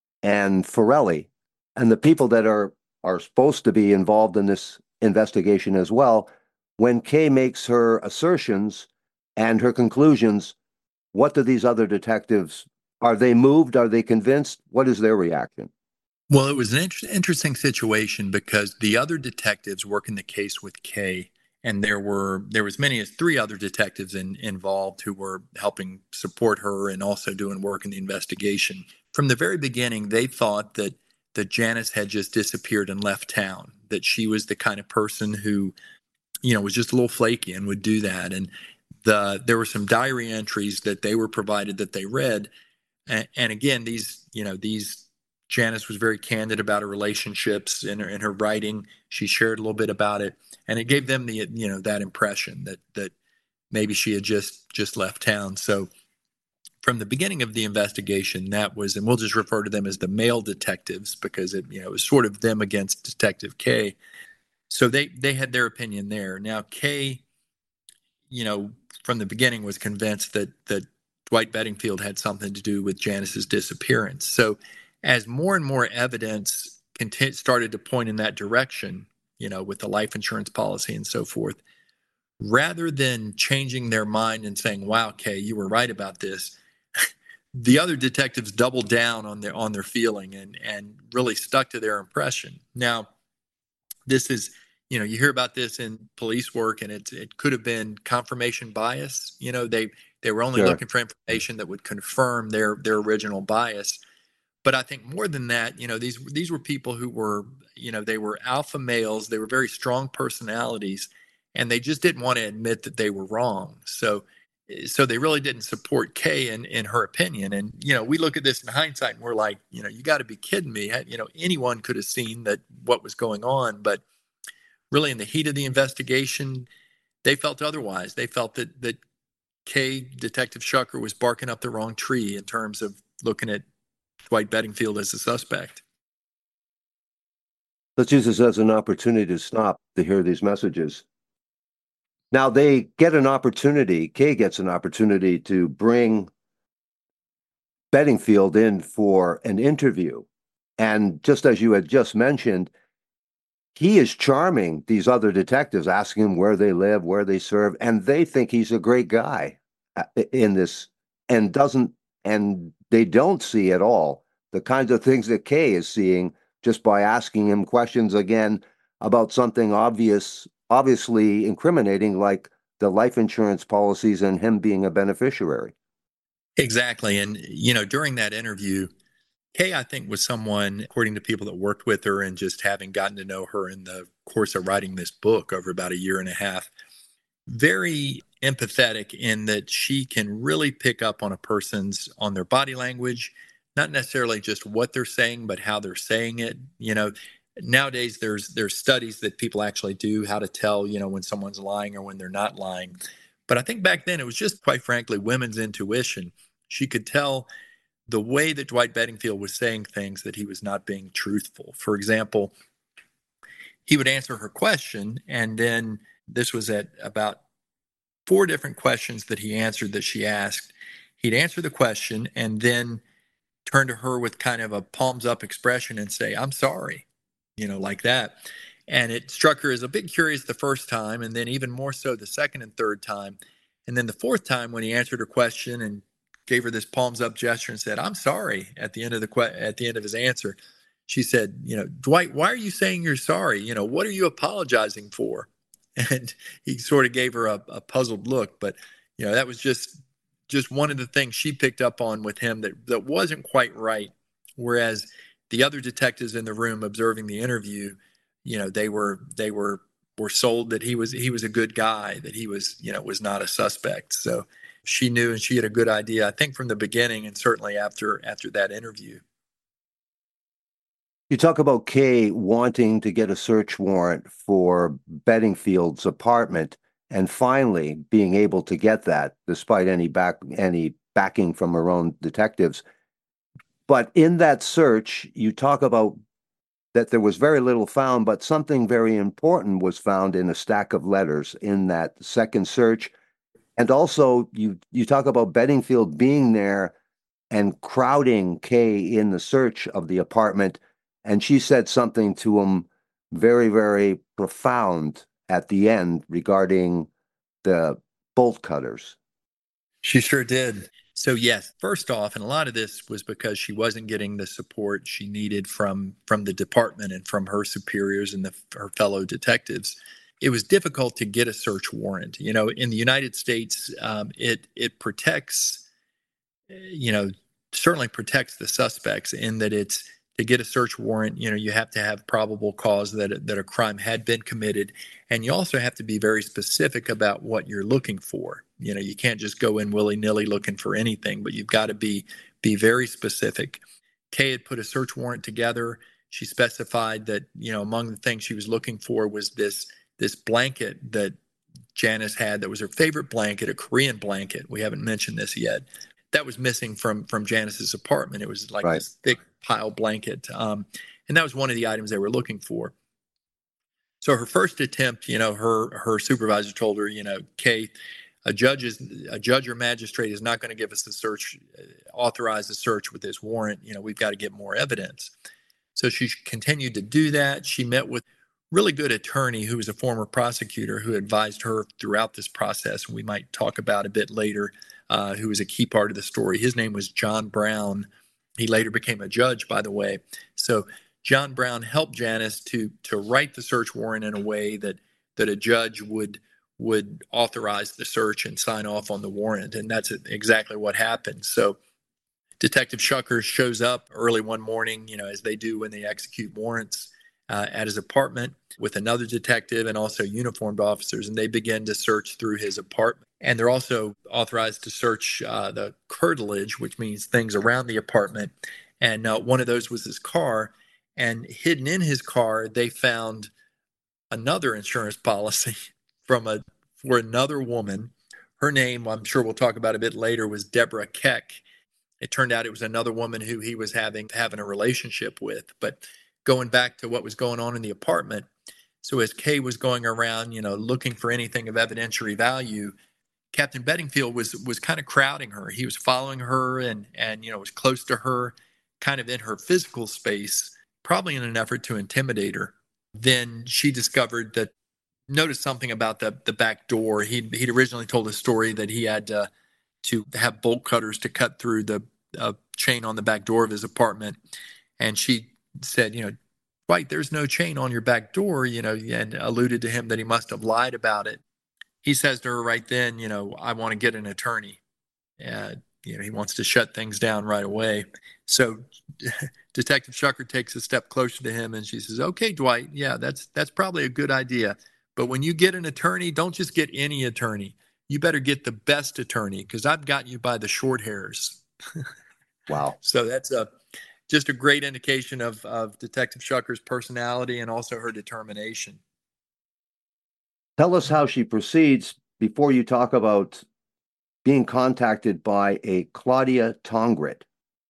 and Forelli and the people that are are supposed to be involved in this investigation as well. When Kay makes her assertions and her conclusions, what do these other detectives, are they moved? Are they convinced? What is their reaction? Well, it was an inter- interesting situation because the other detectives working the case with Kay, and there were there was many as three other detectives in, involved who were helping support her and also doing work in the investigation. From the very beginning, they thought that that Janice had just disappeared and left town, that she was the kind of person who, you know, was just a little flaky and would do that. And the there were some diary entries that they were provided that they read. And, and again, these, you know, these Janice was very candid about her relationships in her, in her writing. She shared a little bit about it, and it gave them the, you know, that impression that that maybe she had just just left town. So from the beginning of the investigation, that was, and we'll just refer to them as the male detectives because it, you know, it was sort of them against Detective Kay. So they they had their opinion there. Now Kay, you know, from the beginning was convinced that that Dwight Bedingfield had something to do with Janice's disappearance. So as more and more evidence conti- started to point in that direction, you know, with the life insurance policy and so forth, rather than changing their mind and saying, "Wow, Kay, you were right about this," the other detectives doubled down on their on their feeling and and really stuck to their impression. Now, this is, you know, you hear about this in police work, and it it could have been confirmation bias. You know, they they were only Sure. looking for information that would confirm their their original bias. But I think more than that, you know, these these were people who were, you know, they were alpha males. They were very strong personalities, and they just didn't want to admit that they were wrong. So, so they really didn't support Kay in, in her opinion. And, you know, we look at this in hindsight and we're like, you know, you got to be kidding me. You know, anyone could have seen that what was going on. But really in the heat of the investigation, they felt otherwise. They felt that, that Kay, Detective Shucker, was barking up the wrong tree in terms of looking at Dwight Bedingfield as a suspect. Let's use this as an opportunity to stop to hear these messages. Now they get an opportunity, Kay gets an opportunity to bring Bedingfield in for an interview. And just as you had just mentioned, he is charming these other detectives, asking him where they live, where they serve, and they think he's a great guy uh, in this, and doesn't, and they don't see at all the kinds of things that Kay is seeing just by asking him questions again about something obvious, obviously incriminating, like the life insurance policies and him being a beneficiary. Exactly. And, you know, during that interview, Kay, I think, was someone, according to people that worked with her and just having gotten to know her in the course of writing this book over about a year and a half, very empathetic in that she can really pick up on a person's, on their body language, not necessarily just what they're saying, but how they're saying it. You know, nowadays there's there's studies that people actually do how to tell, you know, when someone's lying or when they're not lying. But I think back then it was just, quite frankly, women's intuition. She could tell the way that Dwight Bedingfield was saying things that he was not being truthful. For example, he would answer her question, and then this was at about four different questions that he answered that she asked. He'd answer the question and then turn to her with kind of a palms up expression and say, "I'm sorry," you know, like that. And it struck her as a bit curious the first time, and then even more so the second and third time. And then the fourth time, when he answered her question and gave her this palms up gesture and said, "I'm sorry," at the end of the que- at the end of his answer, she said, "You know, Dwight, why are you saying you're sorry? You know, what are you apologizing for?" And he sort of gave her a, a puzzled look. But, you know, that was just just one of the things she picked up on with him that, that wasn't quite right. Whereas the other detectives in the room observing the interview, you know, they were they were were sold that he was he was a good guy, that he was, you know, was not a suspect. So she knew, and she had a good idea, I think, from the beginning, and certainly after after that interview. You talk about Kay wanting to get a search warrant for Bedingfield's apartment and finally being able to get that despite any back any backing from her own detectives. But in that search, you talk about that there was very little found, but something very important was found in a stack of letters in that second search. And also you you talk about Bedingfield being there and crowding Kay in the search of the apartment. And she said something to him very, very profound at the end regarding the bolt cutters. She sure did. So yes, first off, and a lot of this was because she wasn't getting the support she needed from from the department and from her superiors and the, her fellow detectives. It was difficult to get a search warrant. You know, in the United States, um, it it protects, you know, certainly protects the suspects in that it's, to get a search warrant, you know, you have to have probable cause that that a crime had been committed, and you also have to be very specific about what you're looking for. You know, you can't just go in willy-nilly looking for anything, but you've got to be be very specific. Kay had put a search warrant together. She specified that, you know, among the things she was looking for was this this blanket that Janice had that was her favorite blanket, a Korean blanket. We haven't mentioned this yet. That was missing from from Janice's apartment. It was like Right. this thick pile blanket, um, and that was one of the items they were looking for. So her first attempt, you know, her her supervisor told her, you know, Kay, a judge is a judge or magistrate is not going to give us the search, uh, authorize the search with this warrant. You know, we've got to get more evidence. So she continued to do that. She met with really good attorney who was a former prosecutor who advised her throughout this process. We might talk about a bit later, uh, who was a key part of the story. His name was John Brown. He later became a judge, by the way. So John Brown helped Janice to to write the search warrant in a way that that a judge would would authorize the search and sign off on the warrant, and that's exactly what happened. So Detective Shuckers shows up early one morning, you know, as they do when they execute warrants, uh, at his apartment with another detective and also uniformed officers, and they begin to search through his apartment. And they're also authorized to search uh, the curtilage, which means things around the apartment. And uh, one of those was his car. And hidden in his car, they found another insurance policy from a for another woman. Her name, I'm sure we'll talk about a bit later, was Deborah Keck. It turned out it was another woman who he was having having a relationship with. But going back to what was going on in the apartment, So as Kay was going around, you know, looking for anything of evidentiary value, Captain Bedingfield was was kind of crowding her. He was following her and and you know was close to her, kind of in her physical space, probably in an effort to intimidate her. Then she discovered that noticed something about the the back door. He'd he'd originally told a story that he had uh, to have bolt cutters to cut through the uh, chain on the back door of his apartment, and she said, you know, Dwight, there's no chain on your back door, you know, and alluded to him that he must have lied about it. He says to her right then, you know, I want to get an attorney. Uh, you know, he wants to shut things down right away. So Detective Shucker takes a step closer to him and she says, okay, Dwight, yeah, that's that's probably a good idea. But when you get an attorney, don't just get any attorney. You better get the best attorney because I've got you by the short hairs. Wow. So that's a just a great indication of, of Detective Shucker's personality and also her determination. Tell us how she proceeds before you talk about being contacted by a Claudia Tongret.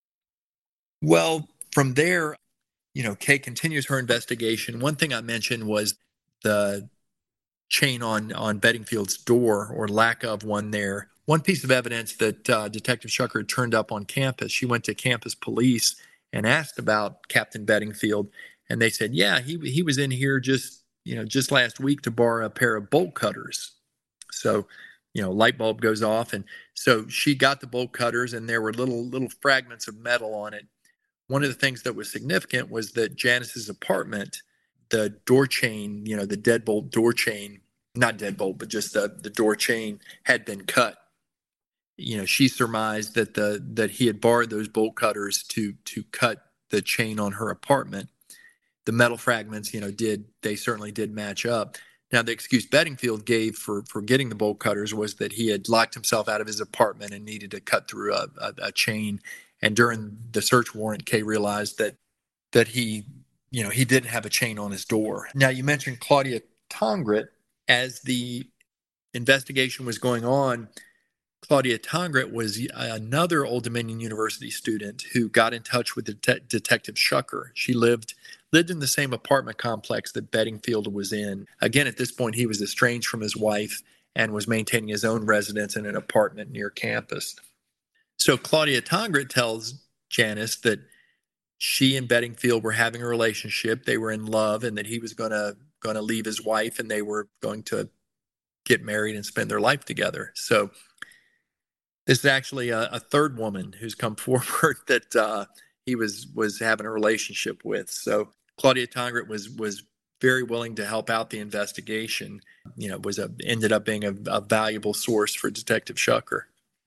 Well, from there, you know, Kay continues her investigation. One thing I mentioned was the chain on, on Bedingfield's door, or lack of one there. One piece of evidence that uh, Detective Shucker had turned up on campus, she went to campus police and asked about Captain Bedingfield, and they said, yeah, he he was in here just, you know, just last week to borrow a pair of bolt cutters. So, you know, light bulb goes off, and so she got the bolt cutters, and there were little little fragments of metal on it. One of the things that was significant was that Janice's apartment, the door chain, you know, the deadbolt door chain, not deadbolt, but just the, the door chain had been cut. You know, she surmised that the that he had borrowed those bolt cutters to to cut the chain on her apartment. The metal fragments, you know, did they certainly did match up. Now, the excuse Bedingfield gave for for getting the bolt cutters was that he had locked himself out of his apartment and needed to cut through a, a, a chain. And during the search warrant, Kay realized that that he, you know, he didn't have a chain on his door. Now, you mentioned Claudia Tongret. As the investigation was going on, Claudia Tongret was another Old Dominion University student who got in touch with Det- Detective Shucker. She lived lived in the same apartment complex that Bedingfield was in. Again, at this point, he was estranged from his wife and was maintaining his own residence in an apartment near campus. So Claudia Tongret tells Janice that she and Bedingfield were having a relationship. They were in love, and that he was going to going to leave his wife, and they were going to get married and spend their life together. So this is actually a, a third woman who's come forward that uh, he was was having a relationship with. So Claudia Tongret was was very willing to help out the investigation. You know, was a ended up being a, a valuable source for Detective Shucker.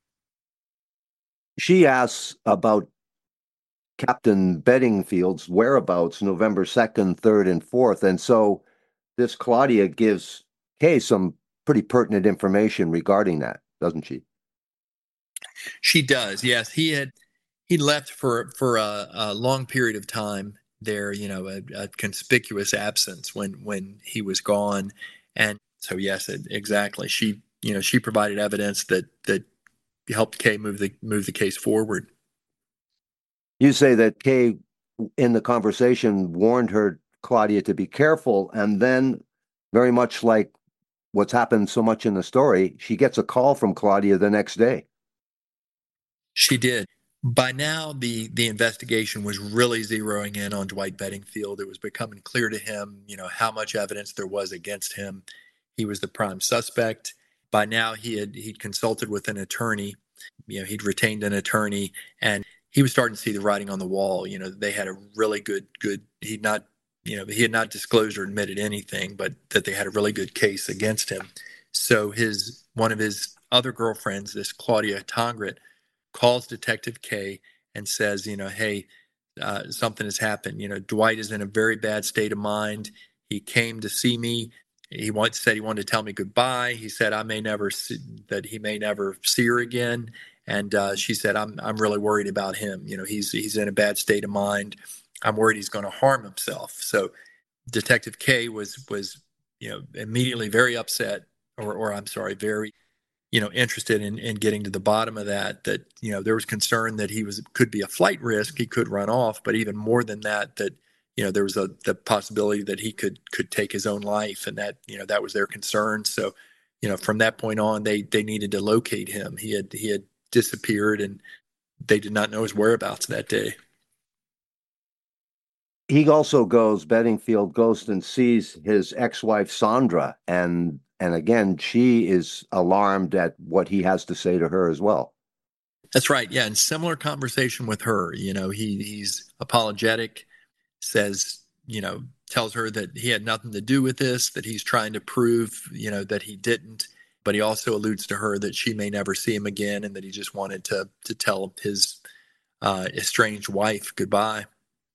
She asks about Captain Bedingfield's whereabouts November second, third, and fourth. And so this Claudia gives Kay some pretty pertinent information regarding that, doesn't she? She does, yes. He had he left for for a, a long period of time there, you know, a, a conspicuous absence when when he was gone. And so, yes, it, exactly. She, you know, she provided evidence that that helped Kay move the move the case forward. You say that Kay, in the conversation, warned her, Claudia, to be careful, and then, very much like what's happened so much in the story, she gets a call from Claudia the next day. She did. By now, the the investigation was really zeroing in on Dwight Bedingfield. It was becoming clear to him, you know, how much evidence there was against him. He was the prime suspect. By now, he had he'd consulted with an attorney. You know, he'd retained an attorney, and he was starting to see the writing on the wall. You know, they had a really good good. He'd not, you know, he had not disclosed or admitted anything, but that they had a really good case against him. So his one of his other girlfriends, this Claudia Tongret, calls Detective Kay and says, you know, hey, uh, something has happened. You know, Dwight is in a very bad state of mind. He came to see me. He once said he wanted to tell me goodbye. He said I may never see, that he may never see her again. And uh, she said, I'm I'm really worried about him. You know, he's he's in a bad state of mind. I'm worried he's going to harm himself. So Detective Kay was was you know immediately very upset, or or I'm sorry, very you know, interested in, in getting to the bottom of that, that, you know, there was concern that he was, could be a flight risk. He could run off, but even more than that, that you know, there was a the possibility that he could could take his own life, and that, you know, that was their concern. So, you know, from that point on, they they needed to locate him. He had he had disappeared, and they did not know his whereabouts that day. He also goes, Bedingfield goes and sees his ex-wife Sandra, and and again, she is alarmed at what he has to say to her as well. That's right. Yeah, and similar conversation with her. You know, he he's apologetic, says, you know, tells her that he had nothing to do with this, that he's trying to prove, you know, that he didn't. But he also alludes to her that she may never see him again, and that he just wanted to to tell his uh, estranged wife goodbye.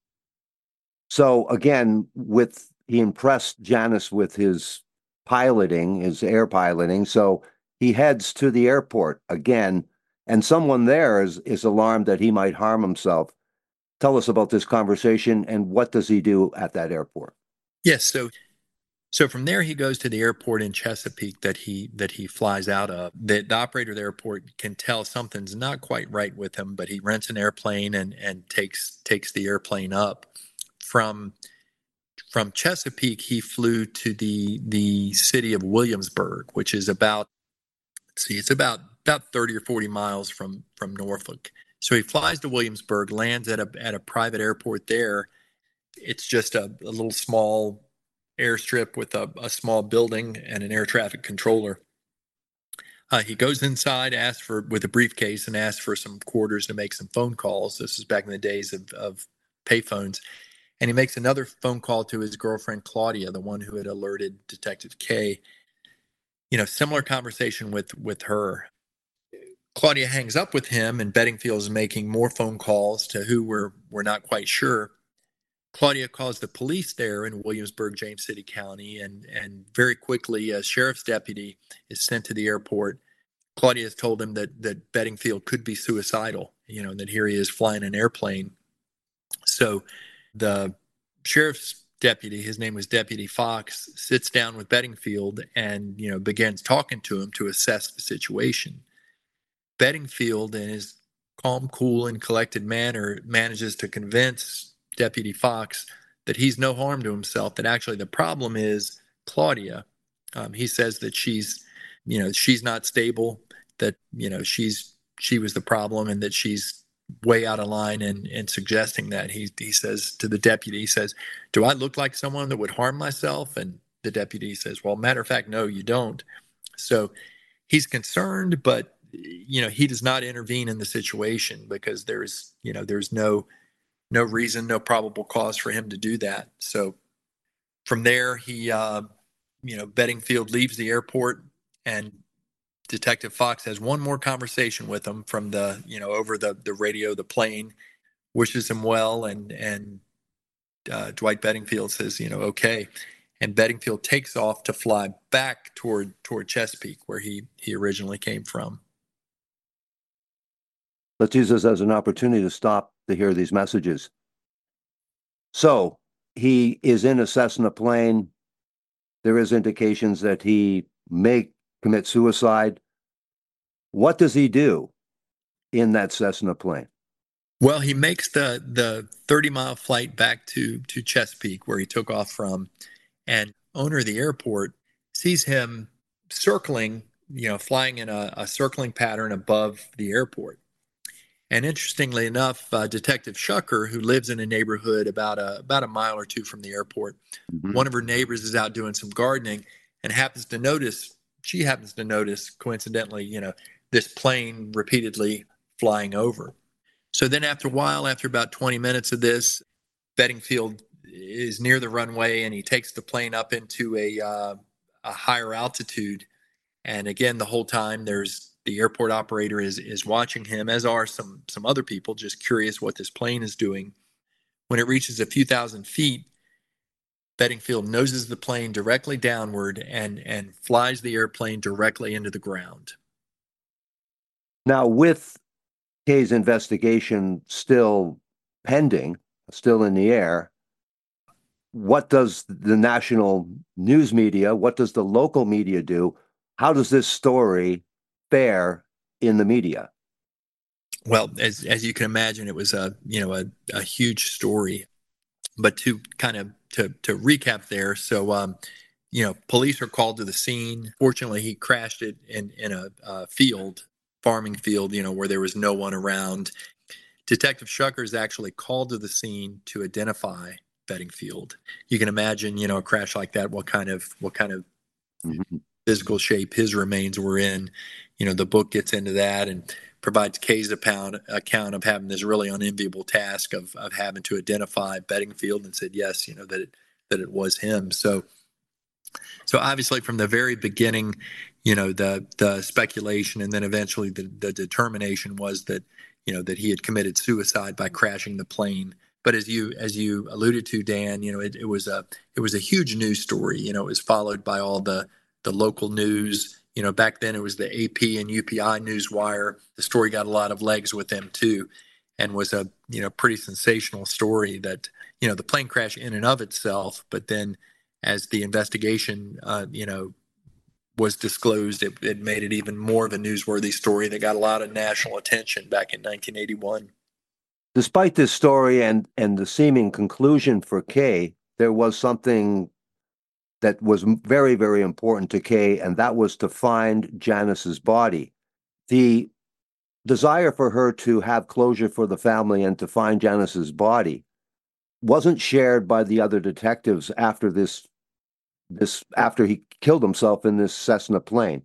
So again, with he impressed Janice with his piloting, his air piloting. So he heads to the airport again, and someone there is is alarmed that he might harm himself. Tell us about this conversation, and what does he do at that airport? Yes, so so from there he goes to the airport in Chesapeake that he that he flies out of. The, the operator of the airport can tell something's not quite right with him, but he rents an airplane and and takes takes the airplane up. From from Chesapeake, he flew to the the city of Williamsburg, which is about, let's see, it's about about thirty or forty miles from from Norfolk. So he flies to Williamsburg, lands at a at a private airport there. It's just a, a little small airstrip with a, a small building and an air traffic controller. Uh, he goes inside, asks for with a briefcase, and asks for some quarters to make some phone calls. This is back in the days of, of payphones. And he makes another phone call to his girlfriend, Claudia, the one who had alerted Detective K. You know, similar conversation with, with her. Claudia hangs up with him, and Bedingfield is making more phone calls to who we're, we're not quite sure. Claudia calls the police there in Williamsburg, James City County, and, and very quickly a sheriff's deputy is sent to the airport. Claudia has told him that, that Bedingfield could be suicidal, you know, and that here he is flying an airplane. So the sheriff's deputy, his name was Deputy Fox, sits down with Bedingfield and, you know, begins talking to him to assess the situation. Bedingfield, in his calm, cool, and collected manner, manages to convince Deputy Fox that he's no harm to himself, that actually the problem is Claudia. Um, he says that she's, you know, she's not stable, that, you know, she's she was the problem, and that she's way out of line in, in suggesting that. He he says to the deputy, he says, do I look like someone that would harm myself? And the deputy says, well, matter of fact, no, you don't. So he's concerned, but, you know, he does not intervene in the situation because there's, you know, there's no, no reason, no probable cause for him to do that. So from there, he, uh, you know, Bedingfield leaves the airport, and Detective Fox has one more conversation with him from the, you know, over the, the radio, the plane, wishes him well. And, and uh, Dwight Bedingfield says, you know, okay. And Bedingfield takes off to fly back toward, toward Chesapeake, where he, he originally came from. Let's use this as an opportunity to stop to hear these messages. So he is in a Cessna plane. There is indications that he may commit suicide. What does he do in that Cessna plane? Well, he makes the the thirty mile flight back to to Chesapeake, where he took off from, and owner of the airport sees him circling, you know, flying in a, a circling pattern above the airport. And interestingly enough, uh, Detective Shucker, who lives in a neighborhood about a about a mile or two from the airport, mm-hmm. one of her neighbors is out doing some gardening and happens to notice. She happens to notice, coincidentally, you know, this plane repeatedly flying over. So then after a while, after about twenty minutes of this, Bedingfield is near the runway, and he takes the plane up into a, uh, a higher altitude. And again, the whole time there's the airport operator is is watching him, as are some some other people, just curious what this plane is doing. When it reaches a few thousand feet, Bedingfield noses the plane directly downward and, and flies the airplane directly into the ground. Now, with Kay's investigation still pending, still in the air, what does the national news media, what does the local media do? How does this story fare in the media? Well, as as you can imagine, it was a you know a, a huge story. but to kind of to to recap there, so um, you know, police are called to the scene. Fortunately, he crashed it in in a uh, field, farming field, you know, where there was no one around. Detective Shucker is actually called to the scene to identify Bedingfield. You can imagine, you know, a crash like that, what kind of what kind of mm-hmm. physical shape his remains were in. You know, the book gets into that and provides Kay's account, account of having this really unenviable task of, of having to identify Bedingfield, and said yes, you know, that it, that it was him. So, so obviously from the very beginning, you know, the the speculation and then eventually the, the determination was that, you know, that he had committed suicide by crashing the plane. But as you as you alluded to, Dan, you know, it, it was a it was a huge news story. You know, it was followed by all the the local news. You know, back then it was the A P and U P I Newswire. The story got a lot of legs with them too, and was a you know pretty sensational story. That you know the plane crash in and of itself, but then as the investigation, uh, you know, was disclosed, it, it made it even more of a newsworthy story that got a lot of national attention back in nineteen eighty-one. Despite this story and, and the seeming conclusion for Kay, there was something that was very, very important to Kay, and that was to find Janice's body. The desire for her to have closure for the family and to find Janice's body wasn't shared by the other detectives after this, this after he killed himself in this Cessna plane.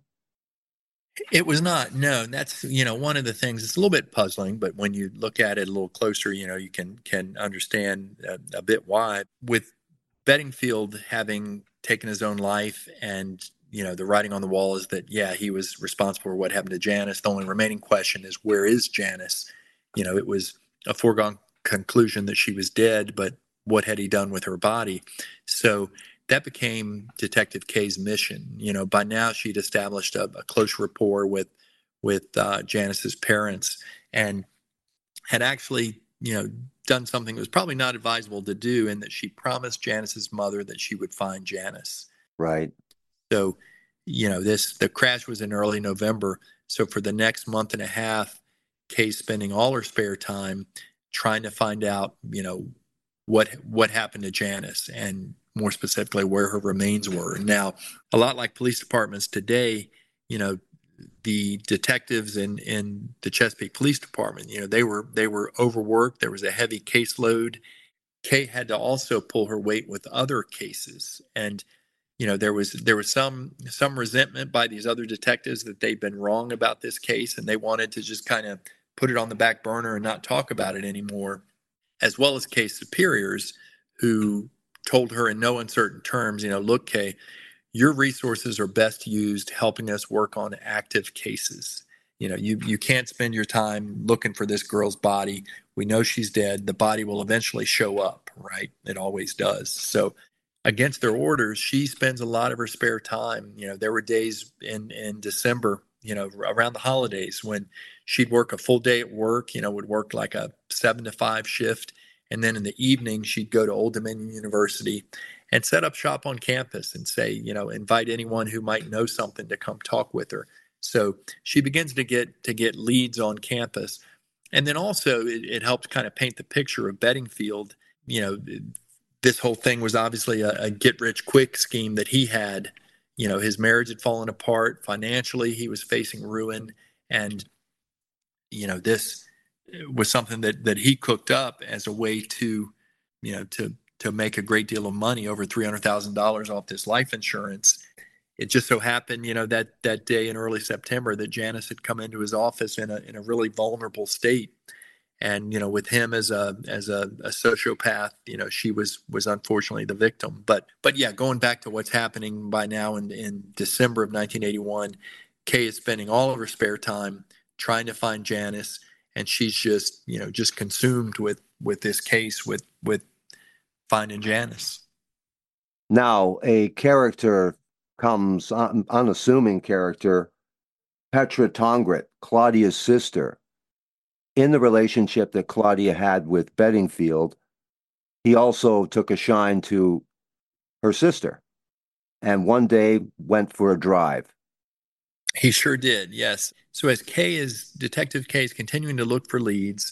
It was not. No, that's, you know, one of the things. It's a little bit puzzling, but when you look at it a little closer, you know, you can can understand a, a bit why. With Bedingfield having taken his own life, and you know, the writing on the wall is that yeah, he was responsible for what happened to Janice. The only remaining question is, where is Janice? You know, it was a foregone conclusion that she was dead, but what had he done with her body? So that became Detective Kay's mission. You know, by now she'd established a, a close rapport with with uh, Janice's parents, and had actually, you know, done something that was probably not advisable to do, in that she promised Janice's mother that she would find Janice. Right. So, you know, this the crash was in early November. So for the next month and a half, Kay's spending all her spare time trying to find out, you know, what what happened to Janice, and more specifically where her remains were. Now, a lot like police departments today, you know, the detectives in, in the Chesapeake Police Department, you know, they were they were overworked. There was a heavy caseload. Kay had to also pull her weight with other cases, and you know there was there was some some resentment by these other detectives that they'd been wrong about this case, and they wanted to just kind of put it on the back burner and not talk about it anymore, as well as Kay's superiors, who told her in no uncertain terms, you know, look, Kay, your resources are best used helping us work on active cases. You know, you you can't spend your time looking for this girl's body. We know she's dead. The body will eventually show up, right? It always does. So against their orders, she spends a lot of her spare time. You know, there were days in, in December, you know, around the holidays, when she'd work a full day at work, you know, would work like a seven to five shift. And then in the evening, she'd go to Old Dominion University and set up shop on campus and say, you know, invite anyone who might know something to come talk with her. So she begins to get to get leads on campus. And then also it, it helped kind of paint the picture of Bedingfield. You know, this whole thing was obviously a, a get-rich-quick scheme that he had. You know, his marriage had fallen apart. Financially, he was facing ruin. And, you know, this was something that that he cooked up as a way to, you know, to to make a great deal of money, over three hundred thousand dollars off this life insurance. It just so happened, you know, that that day in early September that Janice had come into his office in a in a really vulnerable state. And, you know, with him as a as a, a sociopath, you know, she was was unfortunately the victim. But but yeah, going back to what's happening by now in, in December of nineteen eighty-one, Kay is spending all of her spare time trying to find Janice. And she's just, you know, just consumed with with this case, with with finding Janice. Now, a character comes, un- unassuming character, Petra Tongret, Claudia's sister. In the relationship that Claudia had with Bedingfield, he also took a shine to her sister, and one day went for a drive. He sure did, yes. So as Kay is, Detective Kay is continuing to look for leads,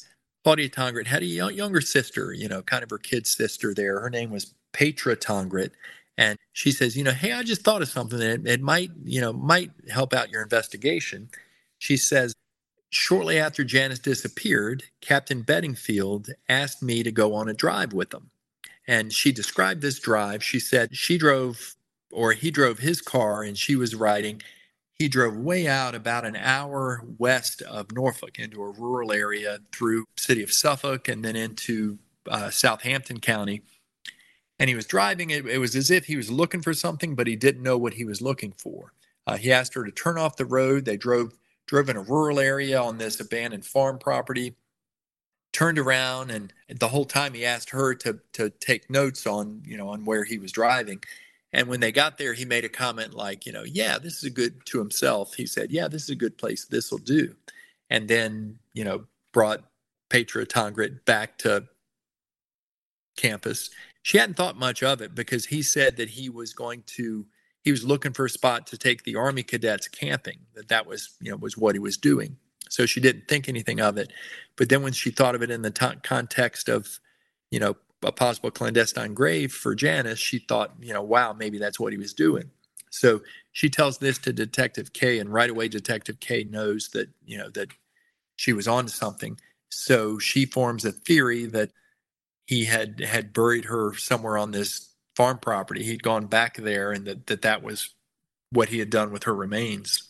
Claudia Tongret had a young, younger sister, you know, kind of her kid sister there. Her name was Petra Tongret. And she says, you know, hey, I just thought of something that it might, you know, might help out your investigation. She says, shortly after Janice disappeared, Captain Bedingfield asked me to go on a drive with him. And she described this drive. She said she drove, or he drove his car and she was riding. He drove way out about an hour west of Norfolk into a rural area through the city of Suffolk and then into uh, Southampton County. And he was driving. It, it was as if he was looking for something, but he didn't know what he was looking for. Uh, he asked her to turn off the road. They drove drove in a rural area on this abandoned farm property, turned around, and the whole time he asked her to to take notes on, you know, on where he was driving. And when they got there, he made a comment like, you know, yeah, this is a good, to himself. He said, yeah, this is a good place. This will do. And then, you know, brought Petra Tongret back to campus. She hadn't thought much of it because he said that he was going to, he was looking for a spot to take the Army cadets camping, that that was, you know, was what he was doing. So she didn't think anything of it. But then when she thought of it in the t- context of, you know, a possible clandestine grave for Janice, she thought, you know, wow, maybe that's what he was doing. So she tells this to Detective K, and right away Detective K knows that, you know, that she was on to something. So she forms a theory that he had had buried her somewhere on this farm property. He'd gone back there, and that that, that was what he had done with her remains.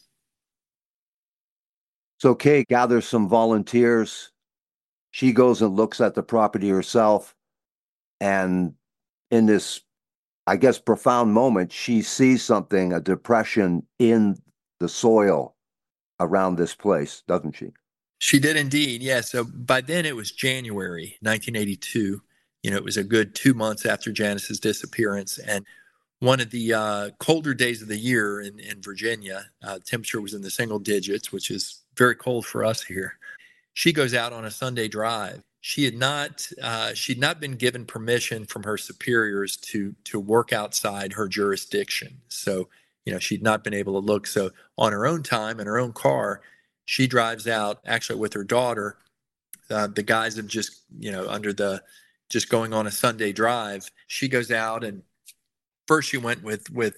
So Kay gathers some volunteers. She goes and looks at the property herself. And in this, I guess, profound moment, she sees something, a depression in the soil around this place, doesn't she? She did indeed, yeah. So by then it was January nineteen eighty-two. You know, it was a good two months after Janice's disappearance. And one of the uh, colder days of the year in, in Virginia, uh, temperature was in the single digits, which is very cold for us here. She goes out on a Sunday drive. She had not uh, she'd not been given permission from her superiors to to work outside her jurisdiction. So, you know, she'd not been able to look. So on her own time in her own car, she drives out actually with her daughter, uh, the guise of just, you know, under the just going on a Sunday drive. She goes out, and first she went with with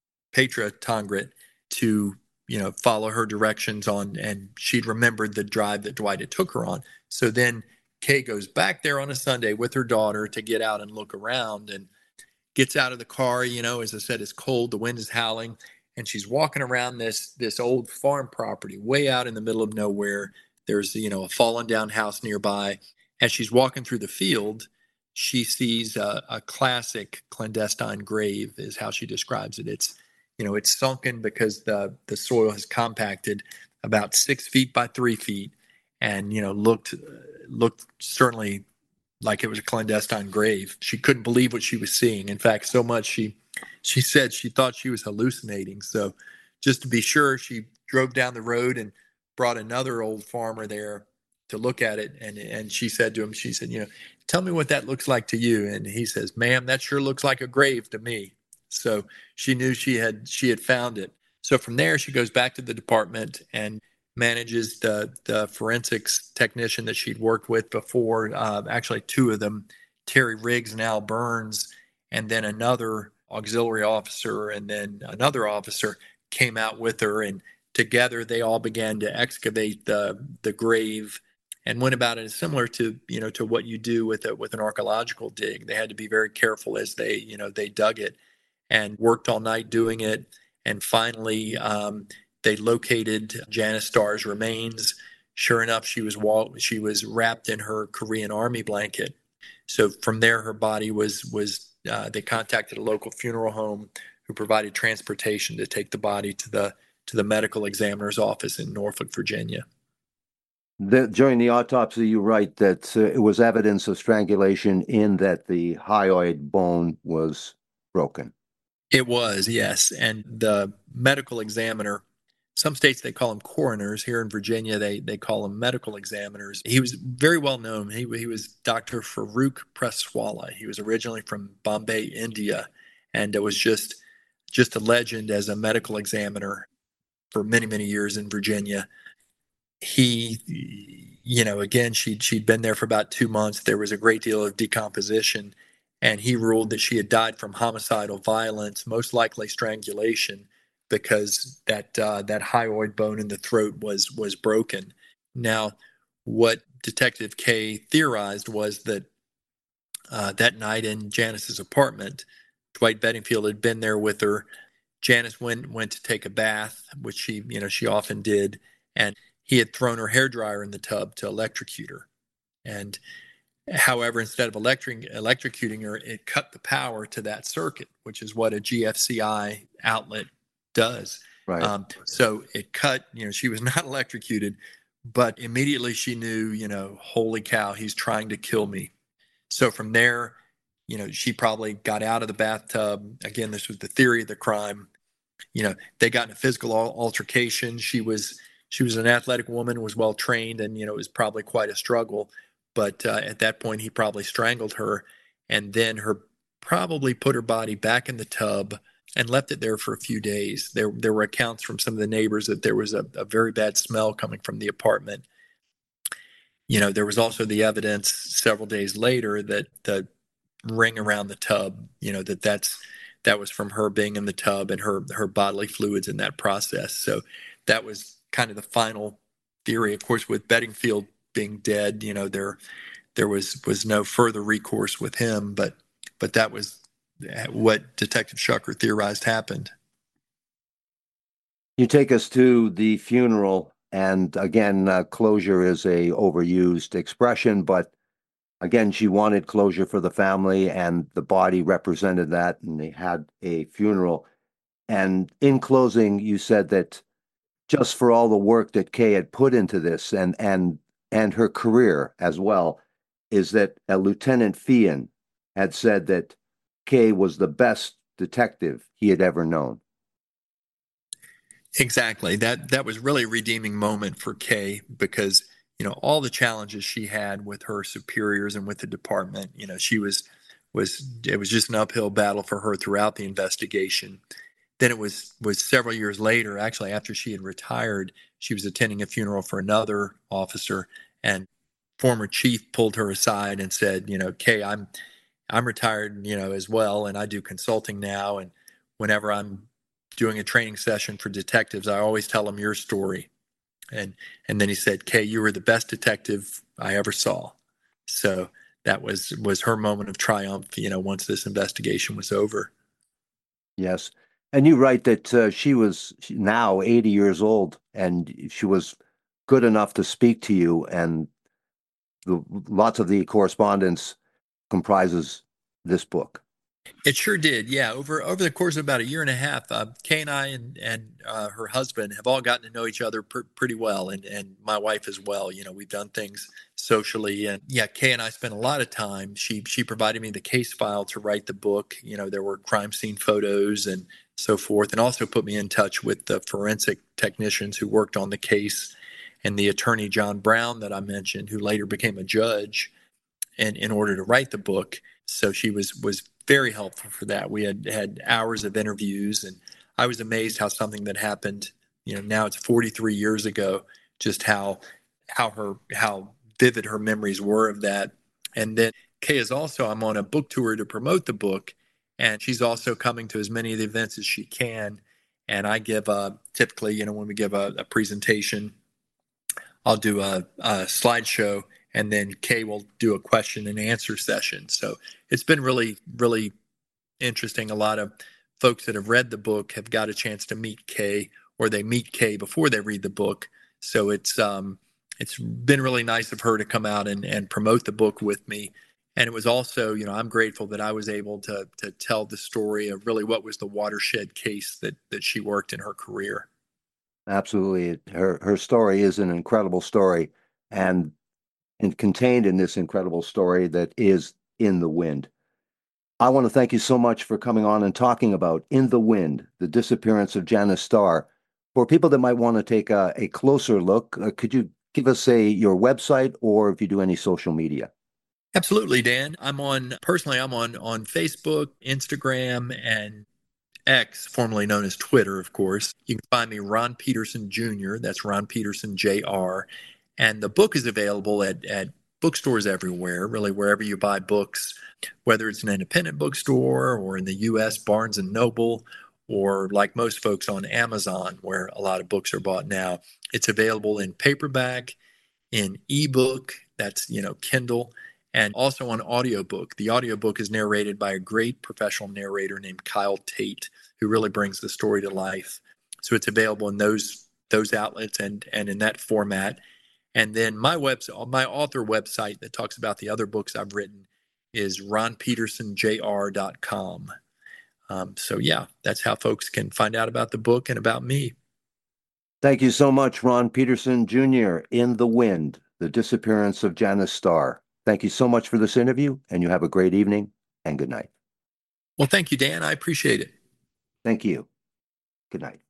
Petra Tongret to, you know, follow her directions on, and she'd remembered the drive that Dwight had took her on. So then Kay goes back there on a Sunday with her daughter to get out and look around, and gets out of the car. You know, as I said, it's cold, the wind is howling, and she's walking around this this old farm property way out in the middle of nowhere. There's, you know, a fallen down house nearby. As she's walking through the field, she sees a, a classic clandestine grave, is how she describes it. It's, you know, it's sunken because the the soil has compacted about six feet by three feet, and, you know, looked looked certainly like it was a clandestine grave. She couldn't believe what she was seeing. In fact, so much she she said she thought she was hallucinating. So just to be sure, she drove down the road and brought another old farmer there to look at it. And and she said to him, she said, you know, tell me what that looks like to you. And he says, ma'am, that sure looks like a grave to me. So she knew she had she had found it. So from there, she goes back to the department and manages the the forensics technician that she'd worked with before, uh, actually two of them, Terry Riggs and Al Burns, and then another auxiliary officer, and then another officer came out with her, and together they all began to excavate the the grave and went about it similar to, you know, to what you do with a, with an archaeological dig. They had to be very careful as they, you know, they dug it and worked all night doing it. And finally, um, they located Janice Starr's remains. Sure enough, she was wall- she was wrapped in her Korean Army blanket. So from there, her body was was uh, they contacted a local funeral home who provided transportation to take the body to the to the medical examiner's office in Norfolk, Virginia. The, during the autopsy, you write that uh, it was evidence of strangulation in that the hyoid bone was broken. It was, yes. And the medical examiner, some states they call them coroners. Here in Virginia, they they call them medical examiners. He was very well known. He, he was Doctor Farooq Presswala. He was originally from Bombay, India, and it was just just a legend as a medical examiner for many, many years in Virginia. He you know, again, she'd, she'd been there for about two months. There was a great deal of decomposition, and he ruled that she had died from homicidal violence, most likely strangulation, because that uh, that hyoid bone in the throat was was broken. Now, what Detective Kay theorized was that uh, that night in Janice's apartment, Dwight Bedingfield had been there with her. Janice went went to take a bath, which she you know she often did, and he had thrown her hairdryer in the tub to electrocute her. And however, instead of electric, electrocuting her, it cut the power to that circuit, which is what a G F C I outlet does. Right. Um, so it cut, you know, she was not electrocuted, but immediately she knew, you know, holy cow, he's trying to kill me. So from there, you know, she probably got out of the bathtub. Again, this was the theory of the crime. You know, they got in a physical altercation. She was she was an athletic woman, was well trained, and you know, it was probably quite a struggle. But uh, at that point, he probably strangled her, and then her probably put her body back in the tub and left it there for a few days. There there were accounts from some of the neighbors that there was a, a very bad smell coming from the apartment. You know, there was also the evidence several days later that the ring around the tub, you know, that that's that was from her being in the tub and her her bodily fluids in that process. So that was kind of the final theory. Of course, with Bedingfield being dead, you know, there there was was no further recourse with him, but but that was what Detective Shucker theorized happened. You take us to the funeral, and again, uh, closure is a overused expression, but again, she wanted closure for the family, and the body represented that, and they had a funeral. And in closing, you said that just for all the work that Kay had put into this, and and and her career as well, is that uh, Lieutenant Feehan had said that Kay was the best detective he had ever known. Exactly. That that was really a redeeming moment for Kay, because you know all the challenges she had with her superiors and with the department. You know, she was was it was just an uphill battle for her throughout the investigation. Then it was was several years later, actually after she had retired, she was attending a funeral for another officer, and former chief pulled her aside and said, you know, Kay, I'm I'm retired, you know, as well, and I do consulting now, and whenever I'm doing a training session for detectives, I always tell them your story. And and then he said, Kay, you were the best detective I ever saw. So that was was her moment of triumph, you know, once this investigation was over. Yes. And you write that uh, she was now eighty years old, and she was good enough to speak to you, and the, lots of the correspondence comprises this book. It sure did. Yeah. Over over the course of about a year and a half, uh, Kay and I and, and uh, her husband have all gotten to know each other pr- pretty well, and, and my wife as well. You know, we've done things socially. And yeah, Kay and I spent a lot of time. She she provided me the case file to write the book. You know, there were crime scene photos and so forth, and also put me in touch with the forensic technicians who worked on the case, and the attorney, John Brown, that I mentioned, who later became a judge in, in order to write the book. So she was was very helpful for that. We had had hours of interviews, and I was amazed how something that happened, you know, now it's forty-three years ago, just how how her how vivid her memories were of that. And then Kay is also, I'm on a book tour to promote the book, and she's also coming to as many of the events as she can. And I give a, typically, you know, when we give a, a presentation, I'll do a, a slideshow, and then Kay will do a question and answer session. So it's been really, really interesting. A lot of folks that have read the book have got a chance to meet Kay, or they meet Kay before they read the book. So it's um, it's been really nice of her to come out and, and promote the book with me. And it was also, you know, I'm grateful that I was able to to tell the story of really what was the watershed case that that she worked in her career. Absolutely. Her her story is an incredible story, and, and contained in this incredible story that is In the Wind. I want to thank you so much for coming on and talking about In the Wind, the disappearance of Janice Starr. For people that might want to take a, a closer look, uh, could you give us a your website, or if you do any social media? Absolutely, Dan. I'm on, personally, I'm on, on Facebook, Instagram, and X, formerly known as Twitter, of course. You can find me Ron Peterson Junior That's Ron Peterson J R. And the book is available at, at bookstores everywhere, really wherever you buy books, whether it's an independent bookstore or in the U S, Barnes and Noble, or like most folks on Amazon, where a lot of books are bought now. It's available in paperback, in ebook, that's, you know, Kindle, and also on audiobook. The audiobook is narrated by a great professional narrator named Kyle Tate, who really brings the story to life. So it's available in those those outlets and and in that format. And then my website, my author website that talks about the other books I've written is ron peterson j r dot com. Um, so yeah, that's how folks can find out about the book and about me. Thank you so much, Ron Peterson, Junior In the Wind, The Disappearance of Janice Starr. Thank you so much for this interview, and you have a great evening and good night. Well, thank you, Dan. I appreciate it. Thank you. Good night.